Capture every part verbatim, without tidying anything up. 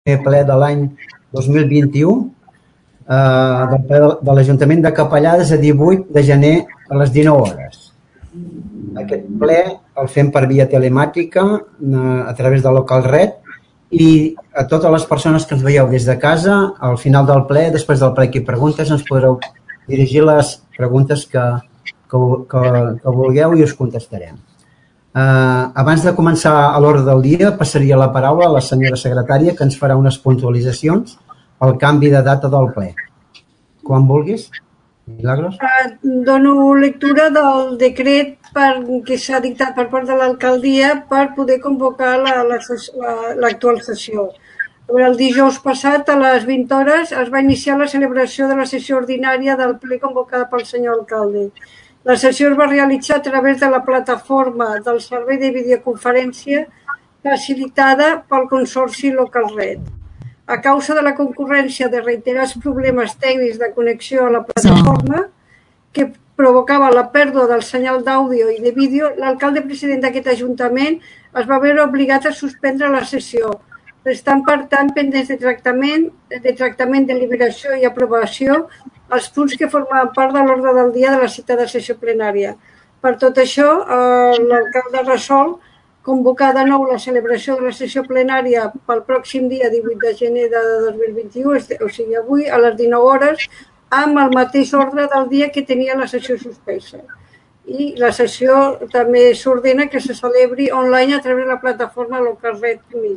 ple de l'any dos mil vint-i-u eh, del ple de l'Ajuntament de Capellades a divuit de gener a les dinou hores. Aquest ple el fem per via telemàtica a través de LocalRed i a totes les persones que ens veieu des de casa, al final del ple, després del ple i preguntes, ens podreu dirigir les preguntes que, que, que, que vulgueu i us contestarem. Uh, abans de començar a l'ordre del dia, passaria la paraula a la senyora secretària que ens farà unes puntualitzacions al canvi de data del ple. Quan vulguis. Milagros? Uh, dono lectura del decret per, que s'ha dictat per part de l'alcaldia per poder convocar l'actual sessió. El dijous passat, a les vint hores, es va iniciar la celebració de la sessió ordinària del ple convocada pel senyor alcalde. La sessió es va realitzar a través de la plataforma del servei de videoconferència facilitada pel Consorci LocalRed. A causa de la concurrència de reiterats problemes tècnics de connexió a la plataforma que provocava la pèrdua del senyal d'àudio i de vídeo, l'alcalde president d'aquest ajuntament es va veure obligat a suspendre la sessió, restant per tant pendents de tractament, de tractament, deliberació i aprovació els punts que formaven part de l'ordre del dia de la citada sessió plenària. Per tot això, eh, l'alcalde resol convocar de nou la celebració de la sessió plenària pel pròxim dia divuit de gener de dos mil vint-i-u, o sigui avui, a les dinou hores, amb el mateix ordre del dia que tenia la sessió suspesa. I la sessió també s'ordena que se celebri online a través de la plataforma LocalRed Meet.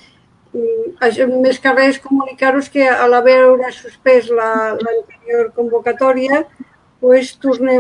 Més que res, comunicar-vos que a l'haver suspès l'anterior convocatòria, pues, tornem,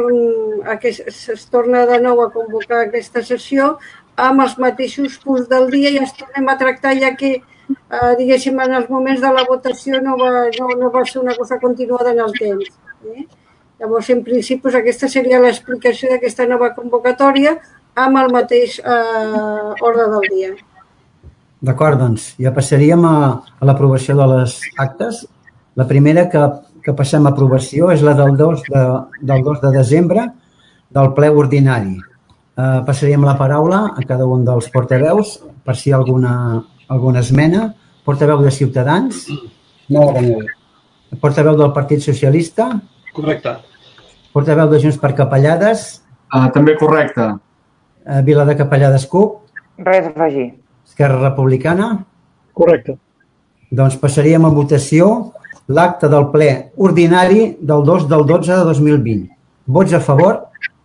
es torna de nou a convocar aquesta sessió amb els mateixos punts del dia i ens tornem a tractar, ja que, eh, diguéssim, en els moments de la votació no va, no, no va ser una cosa continuada en el temps. Eh? Llavors, en principi, pues, aquesta seria l'explicació d'aquesta nova convocatòria amb el mateix eh, ordre del dia. D'acord, doncs, ja passaríem a, a l'aprovació de les actes. La primera que, que passem a aprovació és la del dos de, del dos de desembre del ple ordinari. Uh, passaríem la paraula a cada un dels portaveus per si hi ha alguna, alguna esmena. Portaveu de Ciutadans? No, no. Portaveu del Partit Socialista? Correcte. Portaveu de Junts per Capellades? Uh, també correcte. Uh, Vila de Capellades CUP? Res a afegir. Esquerra Republicana? Correcte. Doncs passaríem a votació l'acte del ple ordinari del dos del dotze de dos mil vint. Vots a favor?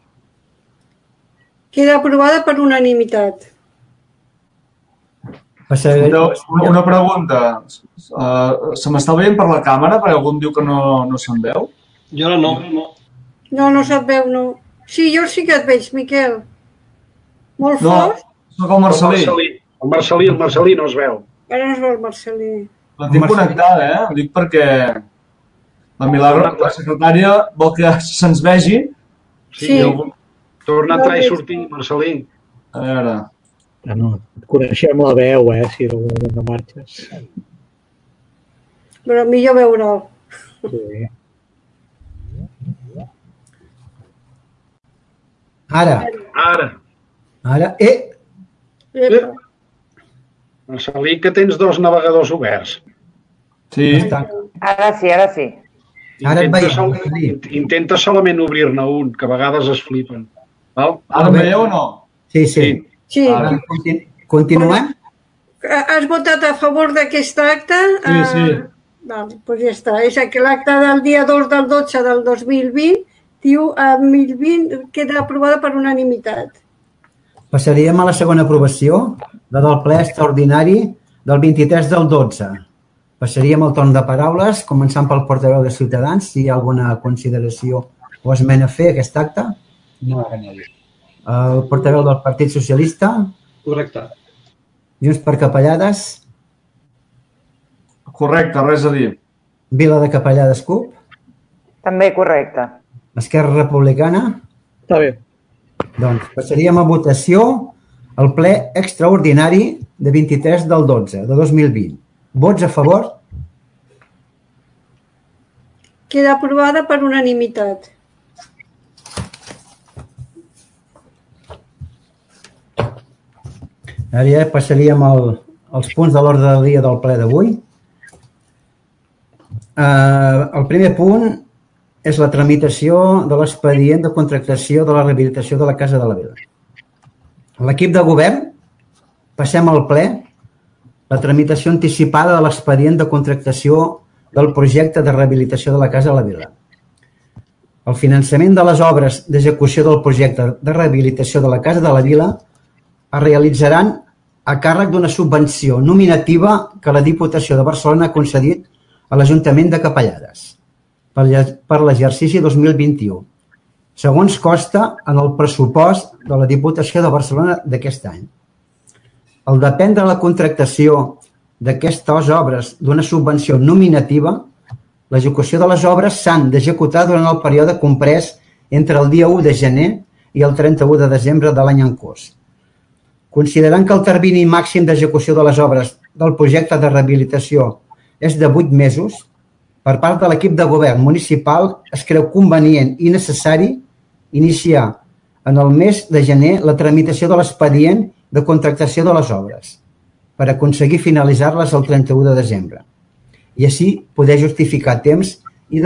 Queda aprovada per unanimitat. Passaré... Una, una pregunta. Uh, se m'està veient per la càmera? Perquè algú em diu que no, no se'n veu? Jo no. No, no, no se't veu, no. Sí, jo sí que et veig, Miquel. Molt no, fort. No, soc el Marcelí. El Marcelí, el Marcelí no es veu. Ara no es veu el Marcelí. La tinc connectada, eh? Ho dic perquè la Milagro, la secretària, vol que se'ns vegi. Sí. Algun... Torna a entrar i sortir, Marcelí. A veure... Bueno, coneixem la veu, eh, si d'alguna manera marxes. Però millor veure'l. Sí. Ara. Ara. Ara. Eh! Eh. Marcelí, que tens dos navegadors oberts. Sí. Ara sí, ara sí. Ara et veiem. Sol... Intenta solament obrir-ne un, que a vegades es flipen. Val? Ara em veieu o no? Sí, sí. Sí. Ara, continuem? Has votat a favor d'aquest acte? Sí, sí. Vale, doncs ja està. És que l'acte del dia dos del dotze del dos mil vint, diu, a dos mil vint queda aprovada per unanimitat. Passaríem a la segona aprovació, la del ple extraordinari del vint-i-tres del dotze. Passaríem el torn de paraules, començant pel portaveu de Ciutadans, si hi ha alguna consideració o esmena a fer a aquest acte. No, no. El portaveu del Partit Socialista. Correcte. Junts per Capellades. Correcte, res a dir. Vila de Capellades CUP. També correcte. Esquerra Republicana. Està bé. Doncs passaríem a votació el ple extraordinari de vint-i-tres del dotze de dos mil vint. Vots a favor? Queda aprovada per unanimitat. Ara ja passaríem al, als punts de l'ordre del dia del ple d'avui. eh, el primer punt és la tramitació de l'expedient de contractació de la rehabilitació de la Casa de la Vila. L'equip de govern passem al ple la tramitació anticipada de l'expedient de contractació del projecte de rehabilitació de la Casa de la Vila. El finançament de les obres d'execució del projecte de rehabilitació de la Casa de la Vila es realitzaran a càrrec d'una subvenció nominativa que la Diputació de Barcelona ha concedit a l'Ajuntament de Capellades per l'exercici dos mil vint-i-u, segons consta en el pressupost de la Diputació de Barcelona d'aquest any. Al dependre la contractació d'aquestes obres d'una subvenció nominativa, l'execució de les obres s'han d'executar durant el període comprès entre el dia u de gener i el trenta-u de desembre de l'any en curs. Considerant que el termini màxim d'execució de les obres del projecte de rehabilitació és de vuit mesos, per part de l'equip de govern municipal es creu convenient i necessari iniciar en el mes de gener la tramitació de l'expedient de contractació de les obres per aconseguir finalitzar-les el trenta-u de desembre i així poder justificar temps i de,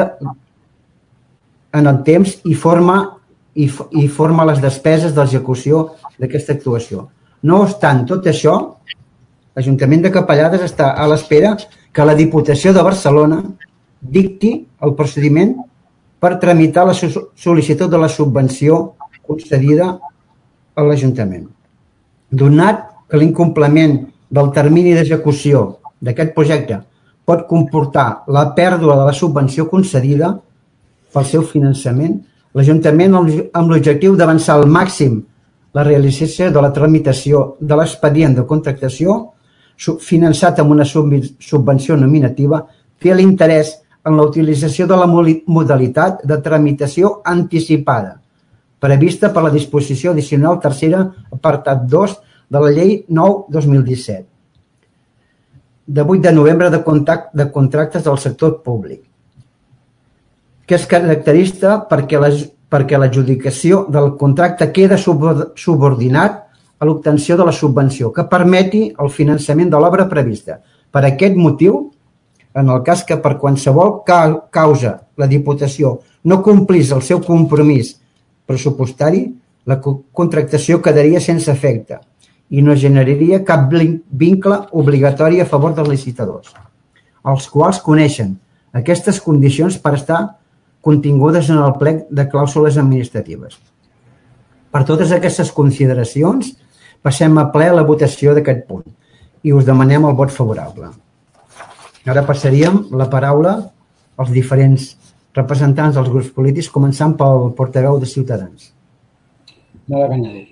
en el temps i forma, i, i forma les despeses d'execució d'aquesta actuació. No obstant tot això, l'Ajuntament de Capellades està a l'espera que la Diputació de Barcelona dicti el procediment per tramitar la sol·licitud de la subvenció concedida a l'Ajuntament. Donat que l'incompliment del termini d'execució d'aquest projecte pot comportar la pèrdua de la subvenció concedida pel seu finançament, l'Ajuntament, amb l'objectiu d'avançar al màxim la realització de la tramitació de l'expedient de contractació finançat amb una subvenció nominativa, té l'interès en la utilització de la modalitat de tramitació anticipada prevista per la disposició addicional tercera, apartat dos de la Llei nou dos mil disset, de vuit de novembre de, contact, de contractes del sector públic, que es caracteritza perquè la, perquè l'adjudicació del contracte queda subordinat a l'obtenció de la subvenció que permeti el finançament de l'obra prevista. Per aquest motiu, en el cas que per qualsevol causa la Diputació no complís el seu compromís pressupostari, la contractació quedaria sense efecte i no generaria cap vincle obligatori a favor dels licitadors, els quals coneixen aquestes condicions per estar contingudes en el plec de clàusules administratives. Per totes aquestes consideracions, passem a ple la votació d'aquest punt i us demanem el vot favorable. Ara passaríem la paraula als diferents representants dels grups polítics, començant pel portaveu de Ciutadans. Nada que añadir.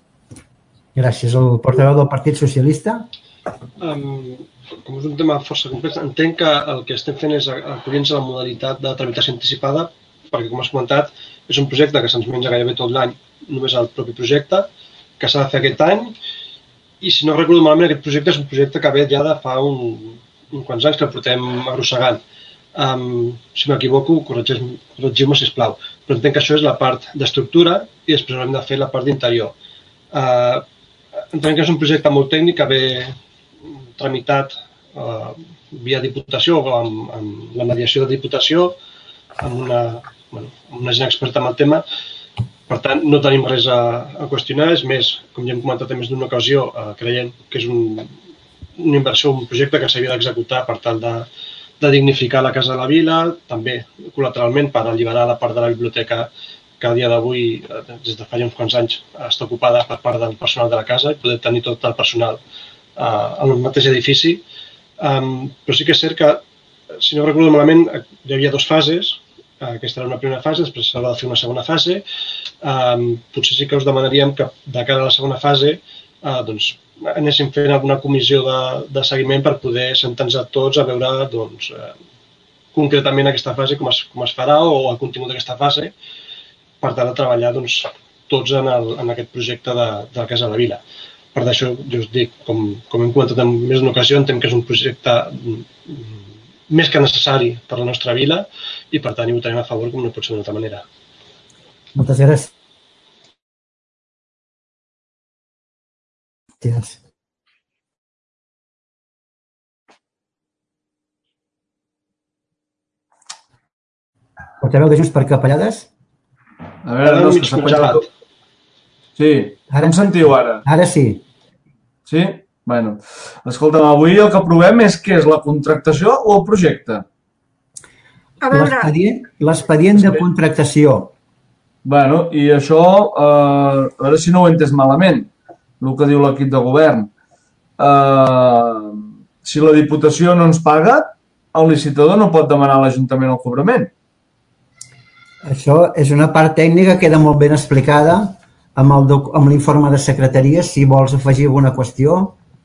Gràcies. El portaveu del Partit Socialista. Um, com és un tema força complex, entenc que el que estem fent és acollir-nos a la modalitat de tramitació anticipada, perquè, com has comentat, és un projecte que se'ns menja gairebé tot l'any, només el propi projecte, que s'ha de fer aquest any, i si no recordo malament, aquest projecte és un projecte que ve ja de fa un, un quants anys que el portem arrossegant. Um, si m'equivoco, corregiu-me, sisplau. Però entenc que això és la part d'estructura i després haurem de fer la part d'interior. Uh, entenc que és un projecte molt tècnic que ve tramitat uh, via Diputació o amb, amb la mediació de Diputació, amb una, bueno, amb una gent experta en el tema. Per tant, no tenim res a, a qüestionar. És més, com ja hem comentat en més d'una ocasió, uh, creiem que és un, una inversió, un projecte que s'havia d'executar per tal de de dignificar la Casa de la Vila, també col·lateralment per alliberar la part de la biblioteca que a dia d'avui, des de fa uns quants anys, està ocupada per part del personal de la casa i poder tenir tot el personal uh, en el mateix edifici. Um, però sí que és cert que, si no recordo malament, hi havia dues fases. Uh, aquesta era una primera fase, després s'haurà de fer una segona fase. Um, potser sí que us demanaríem que de cara a la segona fase uh, doncs, anéssim fent alguna comissió de, de seguiment per poder sentar-nos a tots a veure doncs, eh, concretament aquesta fase, com es, com es farà o el contingut d'aquesta fase, per tal de treballar doncs, tots en, el, en aquest projecte de, de la Casa de la Vila. Per això, jo us dic, com, com hem comentat en més d'una ocasió, entenc que és un projecte més que necessari per la nostra vila i per tant hi votarem a favor com no pot ser d'una altra manera. Moltes gràcies. Gràcies. Portaveu de Junts per Capellades? A veure, no, és que s'ha penjat tot. Sí, ara em sentiu ara? Ara sí. Sí? Bueno, escolta'm, avui el que provem és què és la contractació o el projecte? L'expedient de contractació. Bueno, i això, eh, a veure si no ho he entès malament, el que diu l'equip de govern. Eh, si la Diputació no ens paga, el licitador no pot demanar a l'Ajuntament el cobrament. Això és una part tècnica que queda molt ben explicada amb l'informe de secretaria, si vols afegir alguna qüestió.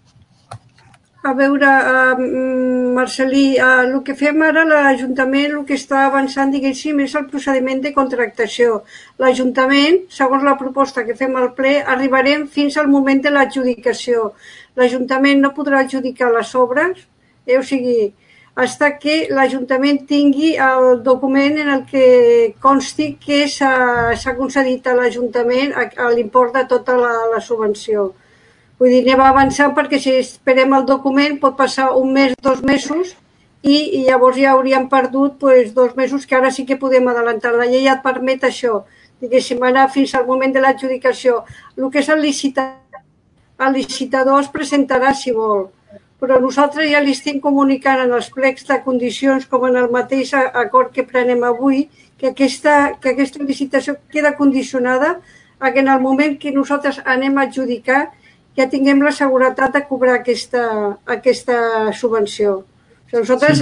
A veure, uh, Marcelí, uh, el que fem ara, l'Ajuntament, el que està avançant, diguéssim, és el procediment de contractació. L'Ajuntament, segons la proposta que fem al ple, arribarem fins al moment de l'adjudicació. L'Ajuntament no podrà adjudicar les obres, eh? O sigui, fins que l'Ajuntament tingui el document en el que consti que s'ha concedit a l'Ajuntament l'import de tota la, la subvenció. Vull dir, anem avançant perquè si esperem el document pot passar un mes, dos mesos i, i llavors ja hauríem perdut pues, dos mesos que ara sí que podem adelantar. La llei et permet això, diguéssim, anar fins al moment de l'adjudicació. El que és el licitador, el licitador es presentarà si vol, però nosaltres ja li estem comunicant en els plecs de condicions com en el mateix acord que prenem avui que aquesta, que aquesta licitació queda condicionada a que en el moment que nosaltres anem a adjudicar ja tinguem la seguretat de cobrar aquesta, aquesta subvenció. O sigui, nosaltres...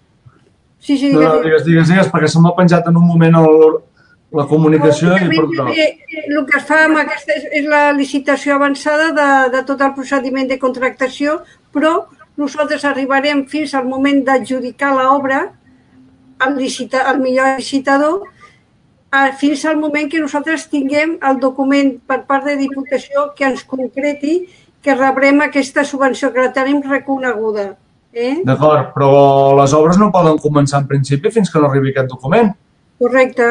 Sí, sí, digues, no, digues, digues, digues, perquè se m'ha penjat en un moment el, la comunicació no, i per no. El que es fa amb aquesta és, és la licitació avançada de, de tot el procediment de contractació, però nosaltres arribarem fins al moment d'adjudicar l'obra al, licita, al millor licitador fins al moment que nosaltres tinguem el document per part de Diputació que ens concreti que rebrem aquesta subvenció, que la tenim reconeguda. Eh? D'acord, però les obres no poden començar en principi fins que no arribi aquest document. Correcte.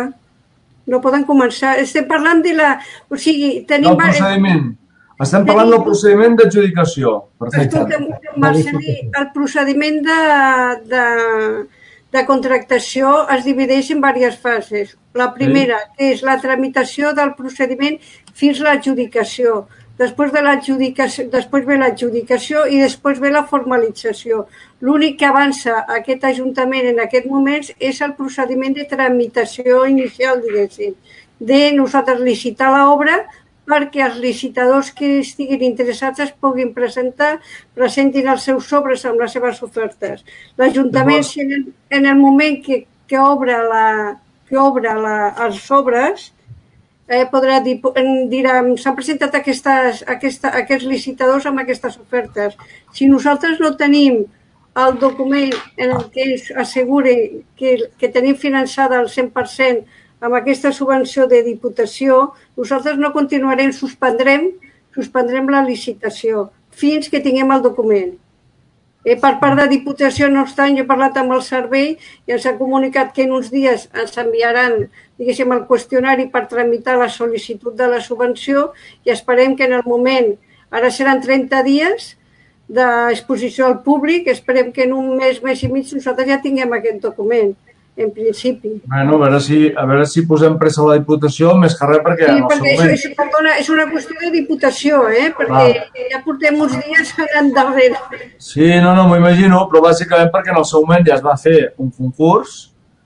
No poden començar. Estem parlant de la... O sigui, tenim... El procediment. Estem parlant del procediment d'adjudicació. Perfecte. Marcelí, el procediment de... de de contractació es divideix en diverses fases. La primera, que és la tramitació del procediment fins a l'adjudicació. Després de l'adjudicació, després ve l'adjudicació i després ve la formalització. L'únic que avança aquest Ajuntament en aquest moment és el procediment de tramitació inicial, diguéssim, de nosaltres licitar l'obra perquè els licitadors que estiguin interessats es puguin presentar, presentin els seus sobres amb les seves ofertes. L'Ajuntament, si en, en el moment que, que obre, la, que obre la, els sobres, eh, podrà dir, dirà, s'han presentat aquestes, aquesta, aquests licitadors amb aquestes ofertes. Si nosaltres no tenim el document en el que es assegure que, que tenim finançada al cent per cent amb aquesta subvenció de Diputació, nosaltres no continuarem, suspendrem, suspendrem la licitació fins que tinguem el document. Eh, per part de Diputació, no obstant, jo he parlat amb el servei i ens ha comunicat que en uns dies ens enviaran, diguéssim, el qüestionari per tramitar la sol·licitud de la subvenció i esperem que en el moment, ara seran trenta dies d'exposició al públic, esperem que en un mes, mes i mig nosaltres ja tinguem aquest document. En principi. Bueno, a veure si, a veure si posem pressa a la Diputació, més que res perquè... Sí, perquè això, és, perdona, és una qüestió de Diputació, eh? Perquè ah. ja portem uns dies anant darrere. Sí, no, no, m'ho imagino, però bàsicament perquè en el seu moment ja es va fer un concurs,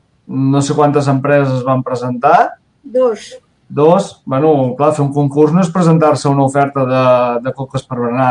no sé quantes empreses es van presentar. Dos. Dos. Bueno, clar, fer un concurs no és presentar-se una oferta de, de coques per berenar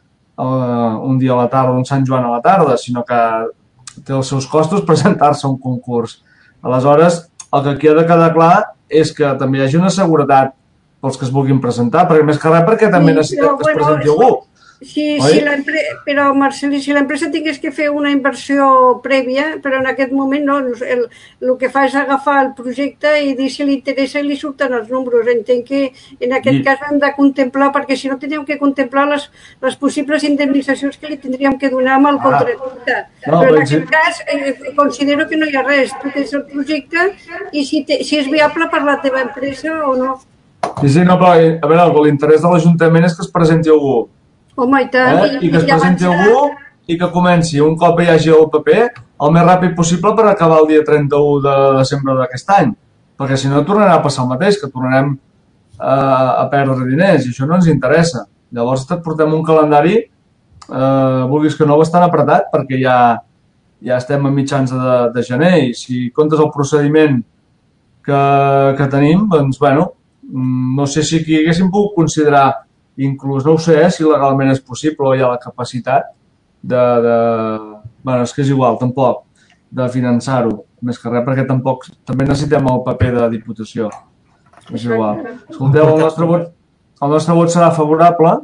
uh, un dia a la tarda, un Sant Joan a la tarda, sinó que té els seus costos presentar-se a un concurs. Aleshores, el que aquí ha de quedar clar és que també hi hagi una seguretat pels que es vulguin presentar, perquè més que res perquè també sí, necessita que es bueno, presenti algú. Sí, sí, però Marcelí, si l'empresa tingués que fer una inversió prèvia, però en aquest moment no, el, el que fa és agafar el projecte i dir si li interessa i li surten els números. Entenc que en aquest I... cas hem de contemplar, perquè si no tindríem que contemplar les, les possibles indemnitzacions que li tindríem que donar amb el ah. contracte. No, però en aquest sí. cas eh, considero que no hi ha res. Tu tens el projecte i si, te, si és viable per la teva empresa o no. Sí, sí, no, però a veure, l'interès de l'Ajuntament és que es presenti algú. Home, i tant. Eh? I que es presenti algú i que comenci, un cop hi hagi el paper, el més ràpid possible per acabar el dia trenta-u de desembre d'aquest any, perquè si no tornarà a passar el mateix, que tornarem a, a perdre diners i això no ens interessa. Llavors portem un calendari, eh, vulguis que no, bastant apretat, perquè ja, ja estem a mitjans de, de gener i si comptes el procediment que, que tenim, doncs, bueno, no sé si aquí haguéssim pogut considerar, inclús no ho sé, eh, si legalment és possible o hi ha la capacitat de... de bueno, és que és igual, tampoc, de finançar-ho, més que res, perquè tampoc, també necessitem el paper de Diputació. És igual. Escolteu, el nostre vot, el nostre vot serà favorable,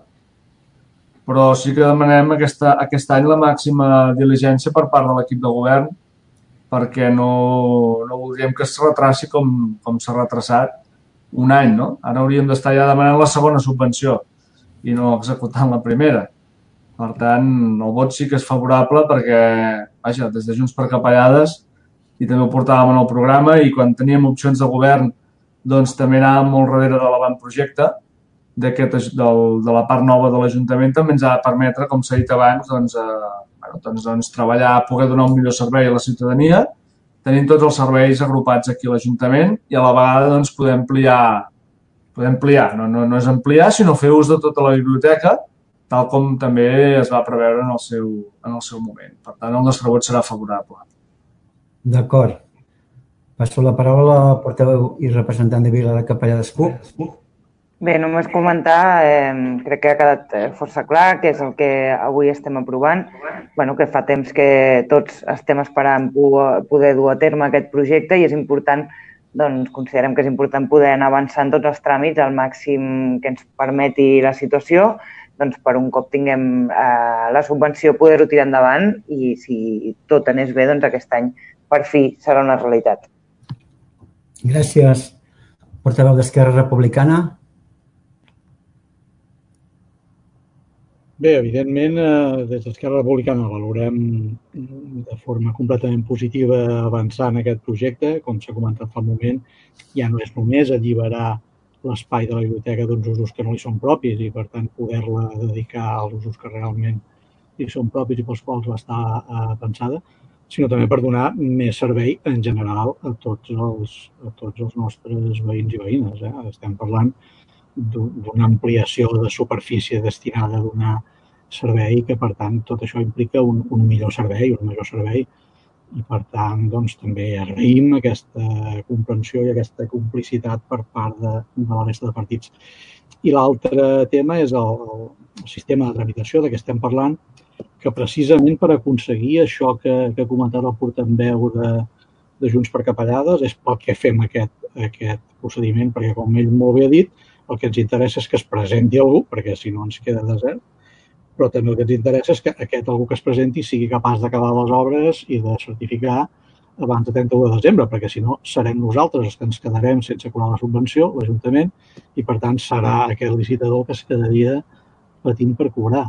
però sí que demanem aquesta, aquest any la màxima diligència per part de l'equip de govern, perquè no, no voldríem que es retraci com, com s'ha retrasat un any, no? Ara hauríem d'estar ja demanant la segona subvenció i no executant la primera. Per tant, el vot sí que és favorable perquè, vaja, des de Junts per Capellades, i també ho portàvem en el programa, i quan teníem opcions de govern, doncs també anàvem molt darrere de l'avantprojecte d'aquest, del, de la part nova de l'Ajuntament, també ens ha de permetre, com s'ha dit abans, doncs, eh, bueno, doncs, doncs, treballar, poder donar un millor servei a la ciutadania, tenint tots els serveis agrupats aquí a l'Ajuntament, i a la vegada doncs, poder ampliar, poder ampliar, no, no, no és ampliar, sinó fer ús de tota la biblioteca, tal com també es va preveure en el seu, en el seu moment. Per tant, el nostre vot serà favorable. D'acord. Passo la paraula al portaveu i representant de Vila de Capellades C U P. Bé, només comentar, eh, crec que ha quedat força clar que és el que avui estem aprovant. Bueno, que fa temps que tots estem esperant poder dur a terme aquest projecte i és important, doncs considerem que és important poder anar avançant tots els tràmits al màxim que ens permeti la situació, doncs per un cop tinguem eh, la subvenció poder-ho tirar endavant i si tot anés bé, doncs aquest any per fi serà una realitat. Gràcies. Portaveu d'Esquerra Republicana. Bé, evidentment, eh, des d'Esquerra Republicana valorem de forma completament positiva avançar en aquest projecte. Com s'ha comentat fa un moment, ja no és només alliberar l'espai de la biblioteca d'uns usos que no li són propis i, per tant, poder-la dedicar als usos que realment li són propis i pels quals va estar eh, pensada, sinó també per donar més servei en general a tots els, a tots els nostres veïns i veïnes. Eh? Estem parlant d'una ampliació de superfície destinada a donar servei que, per tant, tot això implica un, un millor servei, un major servei i, per tant, doncs, també agraïm aquesta comprensió i aquesta complicitat per part de, de la resta de partits. I l'altre tema és el, el sistema de tramitació de què estem parlant, que precisament per aconseguir això que, que ha comentat el portaveu de, de Junts per Capellades és pel que fem aquest, aquest procediment, perquè, com ell molt bé ha dit, el que ens interessa és que es presenti algú, perquè si no ens queda desert, però també el que ens interessa és que aquest algú que es presenti sigui capaç d'acabar les obres i de certificar abans de trenta-u de desembre, perquè si no serem nosaltres els que ens quedarem sense cobrar la subvenció, l'Ajuntament, i per tant serà aquest licitador que es quedaria patint per cobrar.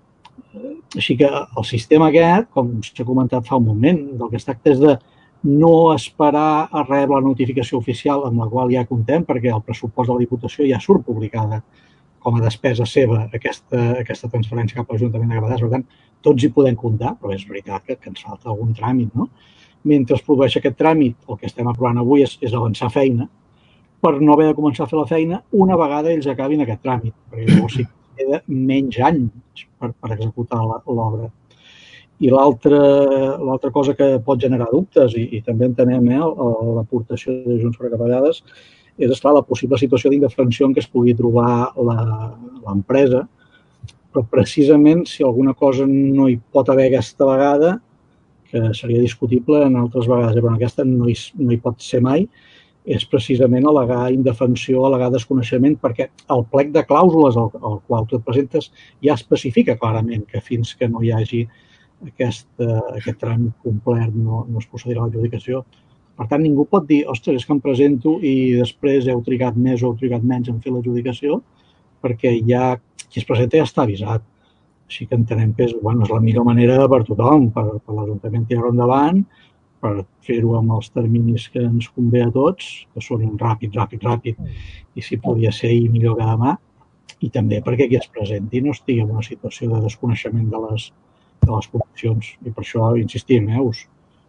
Així que el sistema aquest, com s'ha comentat fa un moment, del que es tracta és de no esperar a rebre la notificació oficial amb la qual ja comptem, perquè el pressupost de la Diputació ja surt publicada com a despesa seva aquesta, aquesta transferència cap a l'Ajuntament de Capellades. Per tant, tots hi podem comptar, però és veritat que, que ens falta algun tràmit, no? Mentre es produeix aquest tràmit, el que estem aprovant avui és, és avançar feina per no haver de començar a fer la feina una vegada ells acabin aquest tràmit, perquè llavors sí que queda menys anys per, per executar l'obra. I l'altra cosa que pot generar dubtes, i, i també entenem eh, l'aportació de Junts per Capellades, és, esclar, la possible situació d'indefensió en què es pugui trobar l'empresa, però precisament si alguna cosa no hi pot haver aquesta vegada, que seria discutible en altres vegades, però en aquesta no hi, no hi pot ser mai, és precisament al·legar indefensió, al·legar desconeixement, perquè el plec de clàusules al, al qual tu et presentes ja especifica clarament que fins que no hi hagi aquest, aquest tràmit complet no, no es procedirà a l'adjudicació. Per tant, ningú pot dir, ostres, és que em presento i després heu trigat més o heu trigat menys en fer l'adjudicació, perquè ja qui es presenta ja està avisat. Així que entenem que és, bueno, és la millor manera per tothom, per, per l'Ajuntament tirar-ho endavant, per fer-ho amb els terminis que ens convé a tots, que són ràpid, ràpid, ràpid, i si podia ser i millor que demà, i també perquè qui es presenti no estigui en una situació de desconeixement de les, de les condicions. I per això insistim, eh, us,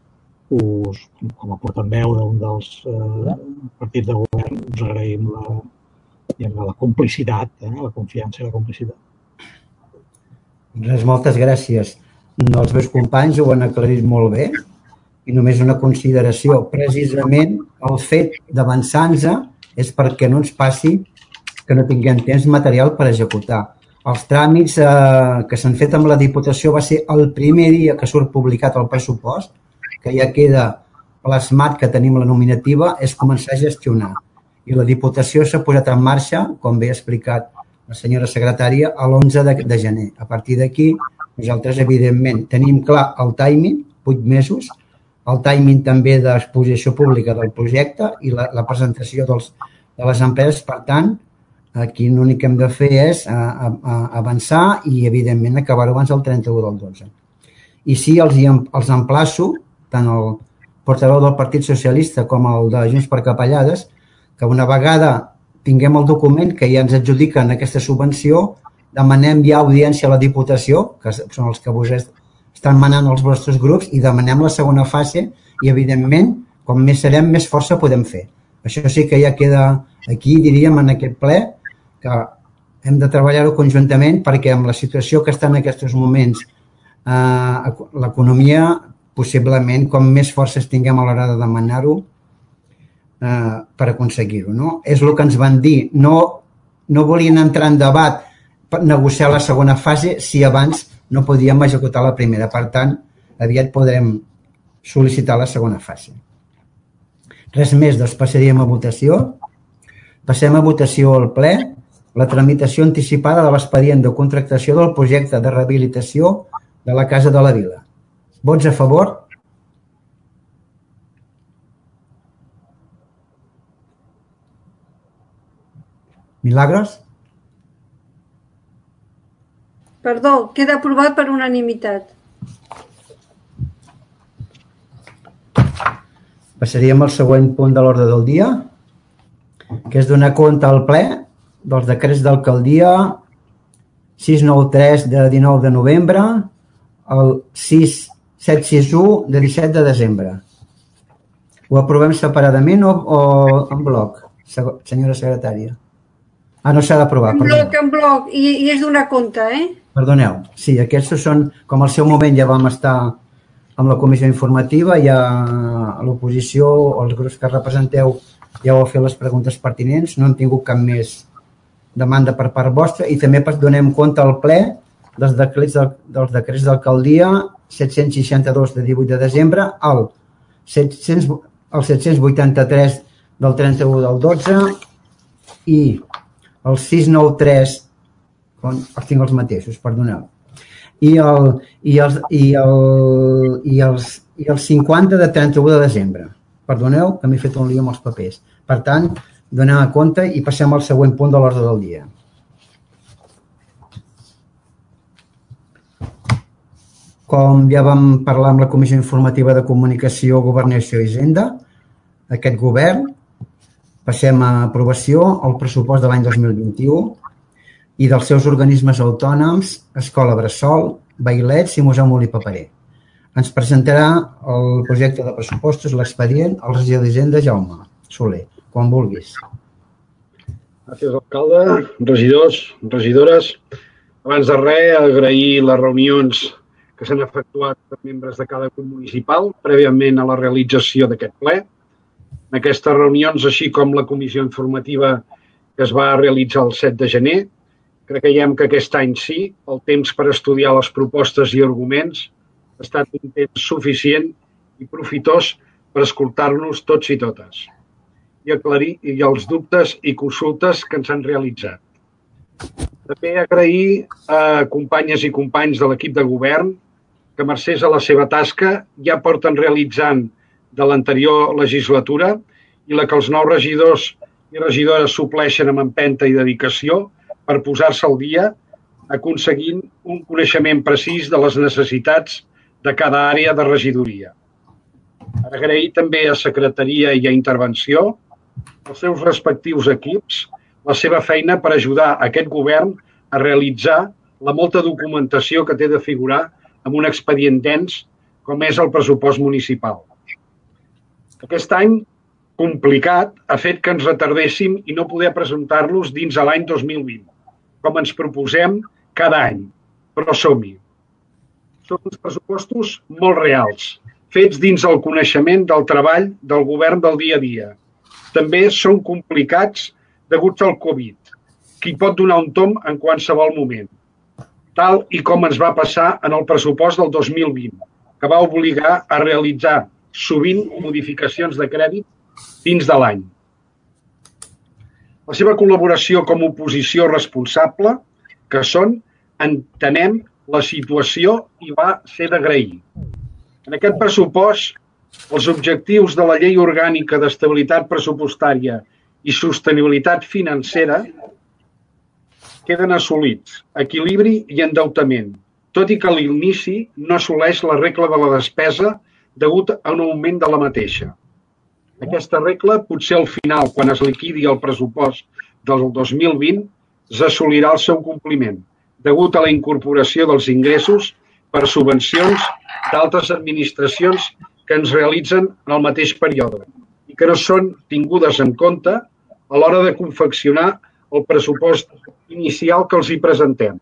us, com a portaveu d'un dels eh, partits de govern, us agraïm la, diguem, la complicitat, eh, la confiança i la complicitat. Res, moltes gràcies. Els meus companys ho han aclarit molt bé i només una consideració. Precisament el fet d'avançar-nos és perquè no ens passi que no tinguem temps material per executar. Els tràmits eh, que s'han fet amb la Diputació va ser el primer dia que surt publicat el pressupost, que ja queda plasmat que tenim la nominativa, és començar a gestionar. I la Diputació s'ha posat en marxa, com bé ha explicat la senyora secretària, a l'onze de gener. A partir d'aquí, nosaltres, evidentment, tenim clar el timing, vuit mesos, el timing també d'exposició pública del projecte i la, la presentació dels, de les empreses. Per tant, aquí l'únic que hem de fer és a, a, a avançar i, evidentment, acabar-ho abans del trenta-u del dotze. I sí, els, els emplaço, tant el portaveu del Partit Socialista com el de Junts per Capellades, que una vegada tinguem el document que ja ens adjudiquen aquesta subvenció, demanem ja audiència a la Diputació, que són els que vostès estan manant els vostres grups, i demanem la segona fase i, evidentment, com més serem, més força podem fer. Això sí que ja queda aquí, diríem, en aquest ple, que hem de treballar-ho conjuntament perquè amb la situació que està en aquests moments eh, l'economia, possiblement, com més forces tinguem a l'hora de demanar-ho, eh, per aconseguir-ho. No? És el que ens van dir. No, no volien entrar en debat per negociar la segona fase si abans no podíem executar la primera. Per tant, aviat podrem sol·licitar la segona fase. Res més, doncs passaríem a votació. Passem a votació al ple la tramitació anticipada de l'expedient de contractació del projecte de rehabilitació de la Casa de la Vila. Vots a favor? Milagros? Perdó, queda aprovat per unanimitat. Passaríem al següent punt de l'ordre del dia, que és donar compte al ple dels decrets d'alcaldia sis nou tres de dinou de novembre, el sis set sis u de disset de desembre. Ho aprovem separadament o, o en bloc, senyora secretària? Ah, no s'ha d'aprovar. En bloc, en bloc, i, i és donar compte, eh? Perdoneu, sí, aquests són, com al seu moment ja vam estar amb la comissió informativa, ja l'oposició o els grups que representeu ja heu fet les preguntes pertinents, no hem tingut cap més demanda per part vostra i també donem compte al ple dels decrets, dels decrets d'alcaldia set-cents seixanta-dos de divuit de desembre, el, set-cents, el set-cents vuitanta-tres del trenta-u del dotze i el sis nou tres, els tinc els mateixos, perdoneu, i el, i els, i el, i els, i el cinquanta de trenta-u de desembre. Perdoneu, que m'he fet un lío amb els papers. Per tant, donem a compte i passem al següent punt de l'ordre del dia. Com ja vam parlar amb la Comissió Informativa de Comunicació, Governació i Hisenda, aquest govern, passem a aprovació el pressupost de l'any dos mil vint-i-u i dels seus organismes autònoms, Escola Bressol, Vailets i Museu Molí Paperer. Ens presentarà el projecte de pressupostos, l'expedient, el regidor d'Hisenda, Jaume Soler, quan vulguis. Gràcies, alcalde, regidors, regidores. Abans de res, agrair les reunions que s'han efectuat amb membres de cada grup municipal prèviament a la realització d'aquest ple. En aquestes reunions, així com la comissió informativa que es va realitzar el set de gener, creiem que aquest any sí, el temps per estudiar les propostes i arguments ha estat un temps suficient i profitós per escoltar-nos tots i totes i aclarir i els dubtes i consultes que ens han realitzat. També agrair a companyes i companys de l'equip de govern que, mercès a la seva tasca, ja porten realitzant de l'anterior legislatura i la que els nous regidors i regidores supleixen amb empenta i dedicació per posar-se al dia, aconseguint un coneixement precís de les necessitats de cada àrea de regidoria. Agrair també a Secretaria i a Intervenció, als seus respectius equips, la seva feina per ajudar aquest govern a realitzar la molta documentació que té de figurar en un expedient dens com és el pressupost municipal. Aquest any complicat ha fet que ens retardéssim i no poder presentar-los dins de l'any dos mil vint, com ens proposem cada any, però som-hi. Són uns pressupostos molt reals, fets dins el coneixement del treball del govern del dia a dia. També són complicats deguts al Covid, que hi pot donar un tomb en qualsevol moment, tal i com ens va passar en el pressupost del dos mil vint, que va obligar a realitzar sovint modificacions de crèdit dins de l'any. La seva col·laboració com a oposició responsable, que són, entenem la situació i va ser d'agrair. En aquest pressupost, els objectius de la Llei Orgànica d'Estabilitat Pressupostària i Sostenibilitat Financera queden assolits, equilibri i endeutament, tot i que a l'inici no assoleix la regla de la despesa degut a un augment de la mateixa. Aquesta regla, potser al final, quan es liquidi el pressupost del dos mil vint, s'assolirà el seu compliment, degut a la incorporació dels ingressos per subvencions d'altres administracions que ens realitzen en el mateix període i que no són tingudes en compte a l'hora de confeccionar el pressupost inicial que els hi presentem.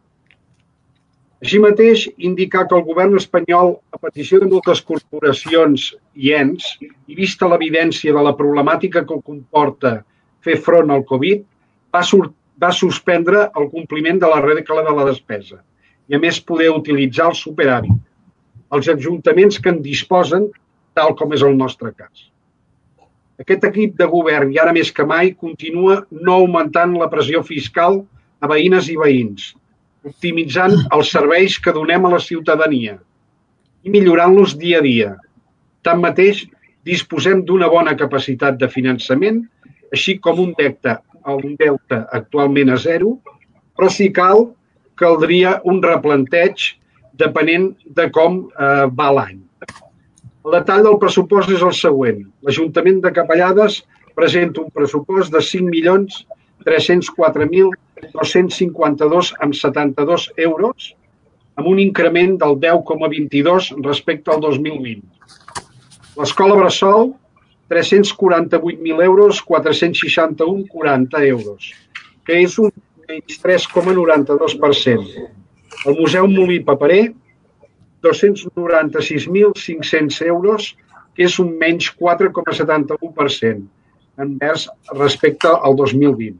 Així mateix, indicar que el govern espanyol, a petició de moltes corporacions i ens, i vista l'evidència de la problemàtica que comporta fer front al Covid, va, va suspendre el compliment de la regla de la despesa i, a més, poder utilitzar el superàvit. Els ajuntaments que en disposen, tal com és el nostre cas. Aquest equip de govern, i ara més que mai, continua no augmentant la pressió fiscal a veïnes i veïns, optimitzant els serveis que donem a la ciutadania i millorant-los dia a dia. Tanmateix, disposem d'una bona capacitat de finançament, així com un deute, un deute actualment a zero, però si cal, caldria un replanteig depenent de com eh, va l'any. El detall del pressupost és el següent. L'Ajuntament de Capellades presenta un pressupost de cinc milions tres-cents quatre mil dos-cents cinquanta-dos coma setanta-dos euros, amb un increment del deu coma vint-i-dos respecte al dos mil vint. L'Escola Bressol, tres-cents quaranta-vuit mil euros, quatre-cents seixanta-un coma quaranta euros, que és un menys tres coma noranta-dos per cent. El Museu Molí Paperer, dos-cents noranta-sis mil cinc-cents euros, que és un menys quatre coma setanta-u per cent, envers respecte al dos mil vint.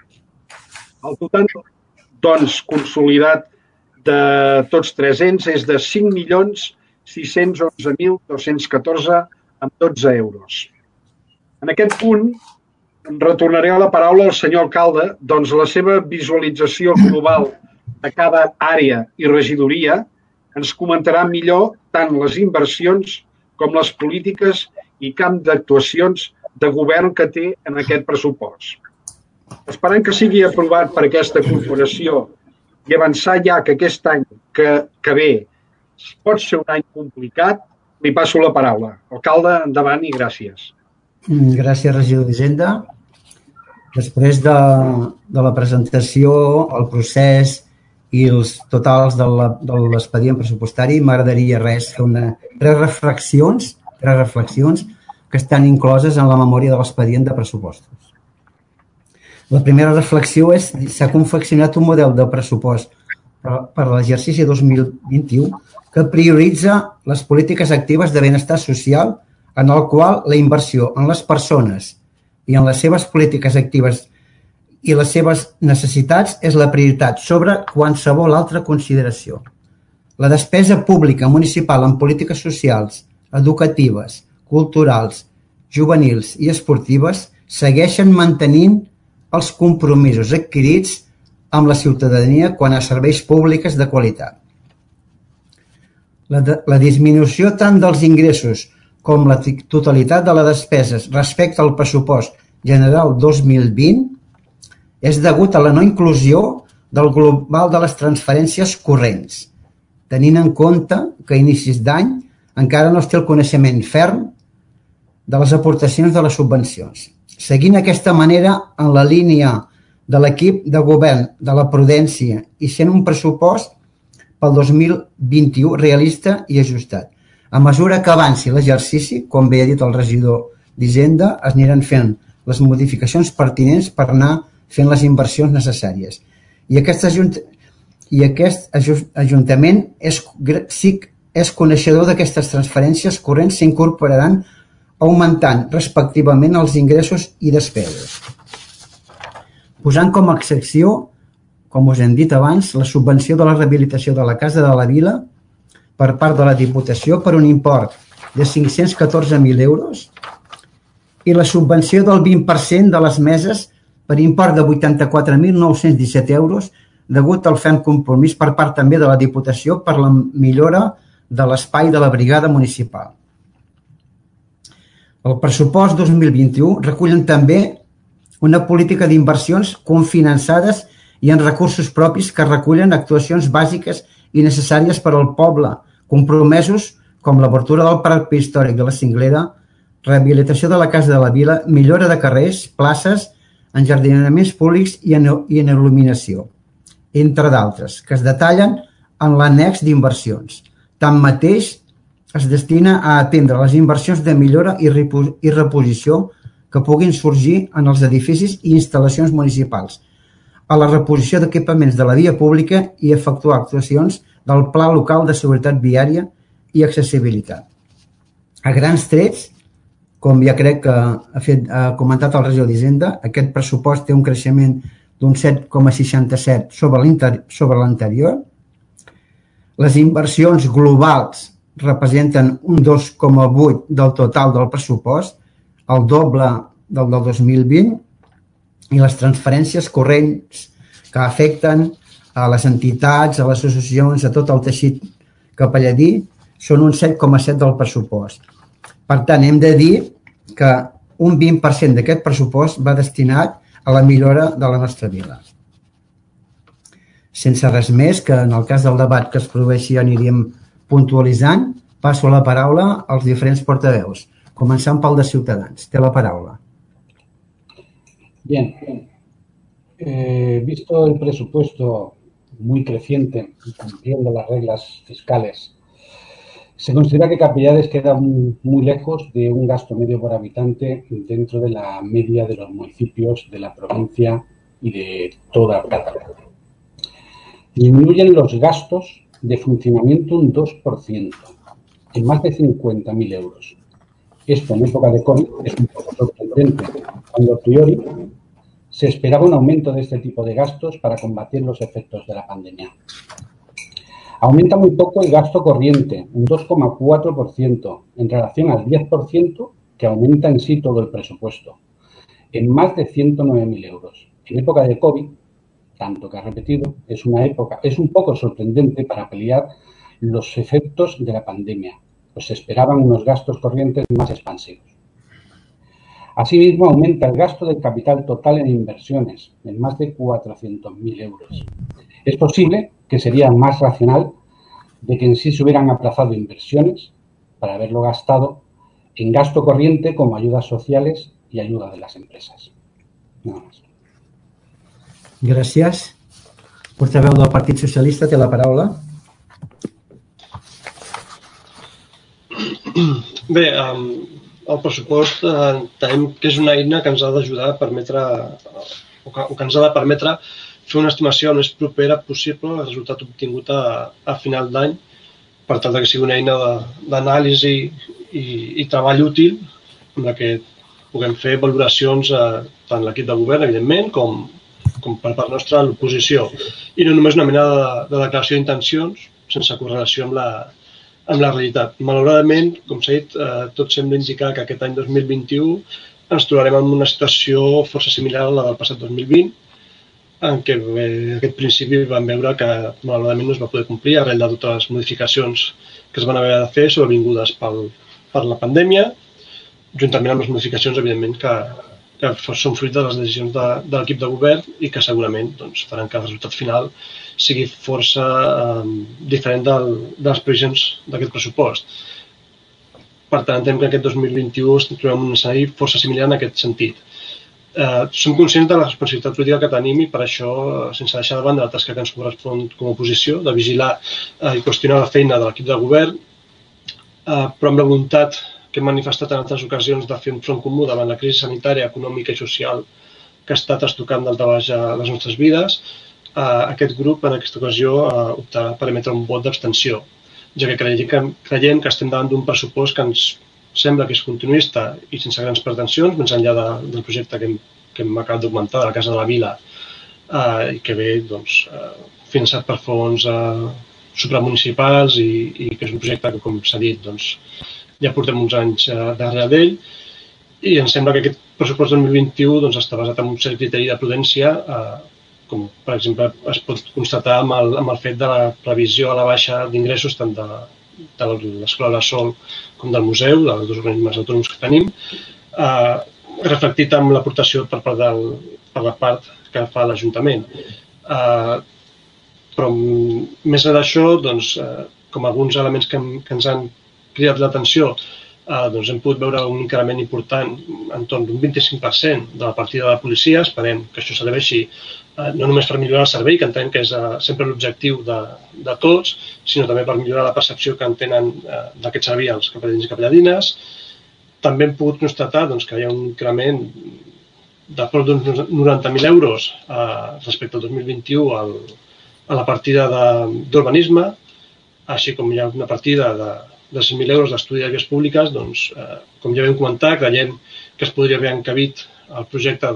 El total, doncs, consolidat de tots tres ens és de cinc milions sis-cents onze mil dos-cents catorze amb dotze euros. En aquest punt, retornaré a la paraula al senyor alcalde, doncs la seva visualització global de cada àrea i regidoria ens comentarà millor tant les inversions com les polítiques i camp d'actuacions de govern que té en aquest pressupost. Esperant que sigui aprovat per aquesta corporació i avançar ja que aquest any que, que ve pot ser un any complicat, li passo la paraula. Alcalde, endavant i gràcies. Gràcies, regidor d'Hisenda. Després de, de la presentació, el procés i els totals de l'expedient pressupostari, m'agradaria res fer una, tres reflexions, tres reflexions que estan incloses en la memòria de l'expedient de pressupostos. La primera reflexió és que s'ha confeccionat un model de pressupost per, per l'exercici dos mil vint-i-u que prioritza les polítiques actives de benestar social en el qual la inversió en les persones i en les seves polítiques actives i les seves necessitats és la prioritat sobre qualsevol altra consideració. La despesa pública municipal en polítiques socials, educatives, culturals, juvenils i esportives segueixen mantenint els compromisos adquirits amb la ciutadania quant a serveis públics de qualitat. La, de, la disminució tant dels ingressos com la totalitat de les despeses respecte al pressupost general dos mil vint és degut a la no inclusió del global de les transferències corrents, tenint en compte que a inicis d'any encara no es té el coneixement ferm de les aportacions de les subvencions. Seguint aquesta manera en la línia de l'equip de govern de la prudència i sent un pressupost pel dos mil vint-i-u realista i ajustat, A mesura que avanci l'exercici, com bé ha dit el regidor d'Hisenda, es aniran fent les modificacions pertinents per anar fent les inversions necessàries. I aquest, ajunt... I aquest Ajuntament és, sí, és coneixedor d'aquestes transferències corrents s'incorporaran augmentant respectivament els ingressos i despeses. Posant com a excepció, com us hem dit abans, la subvenció de la rehabilitació de la Casa de la Vila per part de la Diputació per un import de cinc-cents catorze mil euros i la subvenció del vint per cent de les meses per import de vuitanta-quatre mil nou-cents disset euros degut al ferm compromís per part també de la Diputació per la millora de l'espai de la brigada municipal. El pressupost dos mil vint-i-u recullen també una política d'inversions confinançades i en recursos propis que recullen actuacions bàsiques i necessàries per al poble, compromesos com l'obertura del parc prehistòric de la Cinglera, rehabilitació de la Casa de la Vila, millora de carrers, places, enjardinaments públics i en il·luminació, entre d'altres, que es detallen en l'annex d'inversions. Tanmateix, es destina a atendre les inversions de millora i reposició que puguin sorgir en els edificis i instal·lacions municipals, a la reposició d'equipaments de la via pública i efectuar actuacions del Pla Local de Seguretat Viària i Accessibilitat. A grans trets, com ja crec que ha, fet, ha comentat el regidor d'Hisenda, aquest pressupost té un creixement d'un set coma seixanta-set sobre l'anterior. Les inversions globals representen un dos coma vuit del total del pressupost, el doble del del dos mil vint, i les transferències corrents que afecten a les entitats, a les associacions, a tot el teixit capelladí, són un set coma set del pressupost. Per tant, hem de dir que un vint per cent d'aquest pressupost va destinat a la millora de la nostra vila. Sense res més, que en el cas del debat que es produeixi aniríem puntualitzant, passo la paraula als diferents portaveus, començant pel de Ciutadans. Té la paraula. Bien, eh, visto el presupuesto muy creciente y cumpliendo las reglas fiscales, se considera que Capellades queda muy lejos de un gasto medio por habitante dentro de la media de los municipios de la provincia y de toda Cataluña. Disminuyen los gastos de funcionamiento un dos por ciento, en más de cincuenta mil euros. Esto en época de COVID es un poco sorprendente, cuando a priori se esperaba un aumento de este tipo de gastos para combatir los efectos de la pandemia. Aumenta muy poco el gasto corriente, un dos coma cuatro por ciento, en relación al diez por ciento que aumenta en sí todo el presupuesto, en más de ciento nueve mil euros. En época de COVID, tanto que ha repetido, es una época, es un poco sorprendente para paliar los efectos de la pandemia, pues se esperaban unos gastos corrientes más expansivos. Asimismo, aumenta el gasto del capital total en inversiones, en más de cuatrocientos mil euros. Es posible que sería más racional de que en sí se hubieran aplazado inversiones para haberlo gastado en gasto corriente como ayudas sociales y ayuda de las empresas. Nada más. Gràcies. Portaveu del Partit Socialista té la paraula. Bé, el pressupost entenem que és una eina que ens ha d'ajudar a permetre, o que ens ha de permetre fer una estimació el més propera possible del resultat obtingut a, a final d'any, per tal que sigui una eina d'anàlisi i, i treball útil amb la que puguem fer valoracions a tant l'equip de govern, evidentment, com, com per part nostra l'oposició. I no només una mena de, de declaració d'intencions sense correlació amb la, amb la realitat. Malauradament, com s'ha dit, eh, tot sembla indicar que aquest any dos mil vint-i-u ens trobarem en una situació força similar a la del passat dos mil vint, en què bé, aquest principi vam veure que malauradament no es va poder complir arrel de totes les modificacions que es van haver de fer sobrevingudes pel, per la pandèmia, juntament amb les modificacions, evidentment, que, que són fruit de les decisions de, de l'equip de govern i que segurament doncs, faran que el resultat final sigui força eh, diferent del, de les previsions d'aquest pressupost. Per tant, entenem que aquest dos mil vint-i-u ens trobem un escenari força similar en aquest sentit. Eh, som conscients de la responsabilitat política que tenim i per això, sense deixar de banda la tasca que ens correspon com a oposició, de vigilar eh, i qüestionar la feina de l'equip de govern, però amb la voluntat que hem manifestat en altres ocasions de fer un front comú davant la crisi sanitària, econòmica i social que ha estat estocant dalt a baix a les nostres vides, aquest grup en aquesta ocasió optarà per emetre un vot d'abstenció, ja que creiem que estem davant d'un pressupost que ens sembla que és continuista i sense grans pretensions, més enllà del projecte que hem acabat d'augmentar de la Casa de la Vila i que ve finançat per fons supramunicipals i que és un projecte que, com s'ha dit, ja portem uns anys darrere d'ell i ens sembla que aquest pressupost dos mil vint-i-u està basat en un cert criteri de prudència, com per exemple es pot constatar amb el fet de la previsió a la baixa d'ingressos tant de l'Escola Bressol com del museu, dels dos organismes autònoms que tenim, reflectit amb l'aportació per la part que fa l'Ajuntament. Però més enllà d'això, com alguns elements que ens han cridat l'atenció, hem pogut veure un increment important, entorn d'un vint-i-cinc per cent de la partida de la policia. Esperem que això serveixi no només per millorar el servei, que entenem que és sempre l'objectiu de tots, sinó també per millorar la percepció que en tenen d'aquest servei els capellans i capelladines. També hem pogut constatar que hi ha un increment de prop d'uns noranta mil euros respecte al dos mil vint-i-u a la partida d'urbanisme, així com hi ha una partida de cinc mil euros d'estudi de vies públiques, doncs, com ja vam comentar, creiem que es podria haver encabit el projecte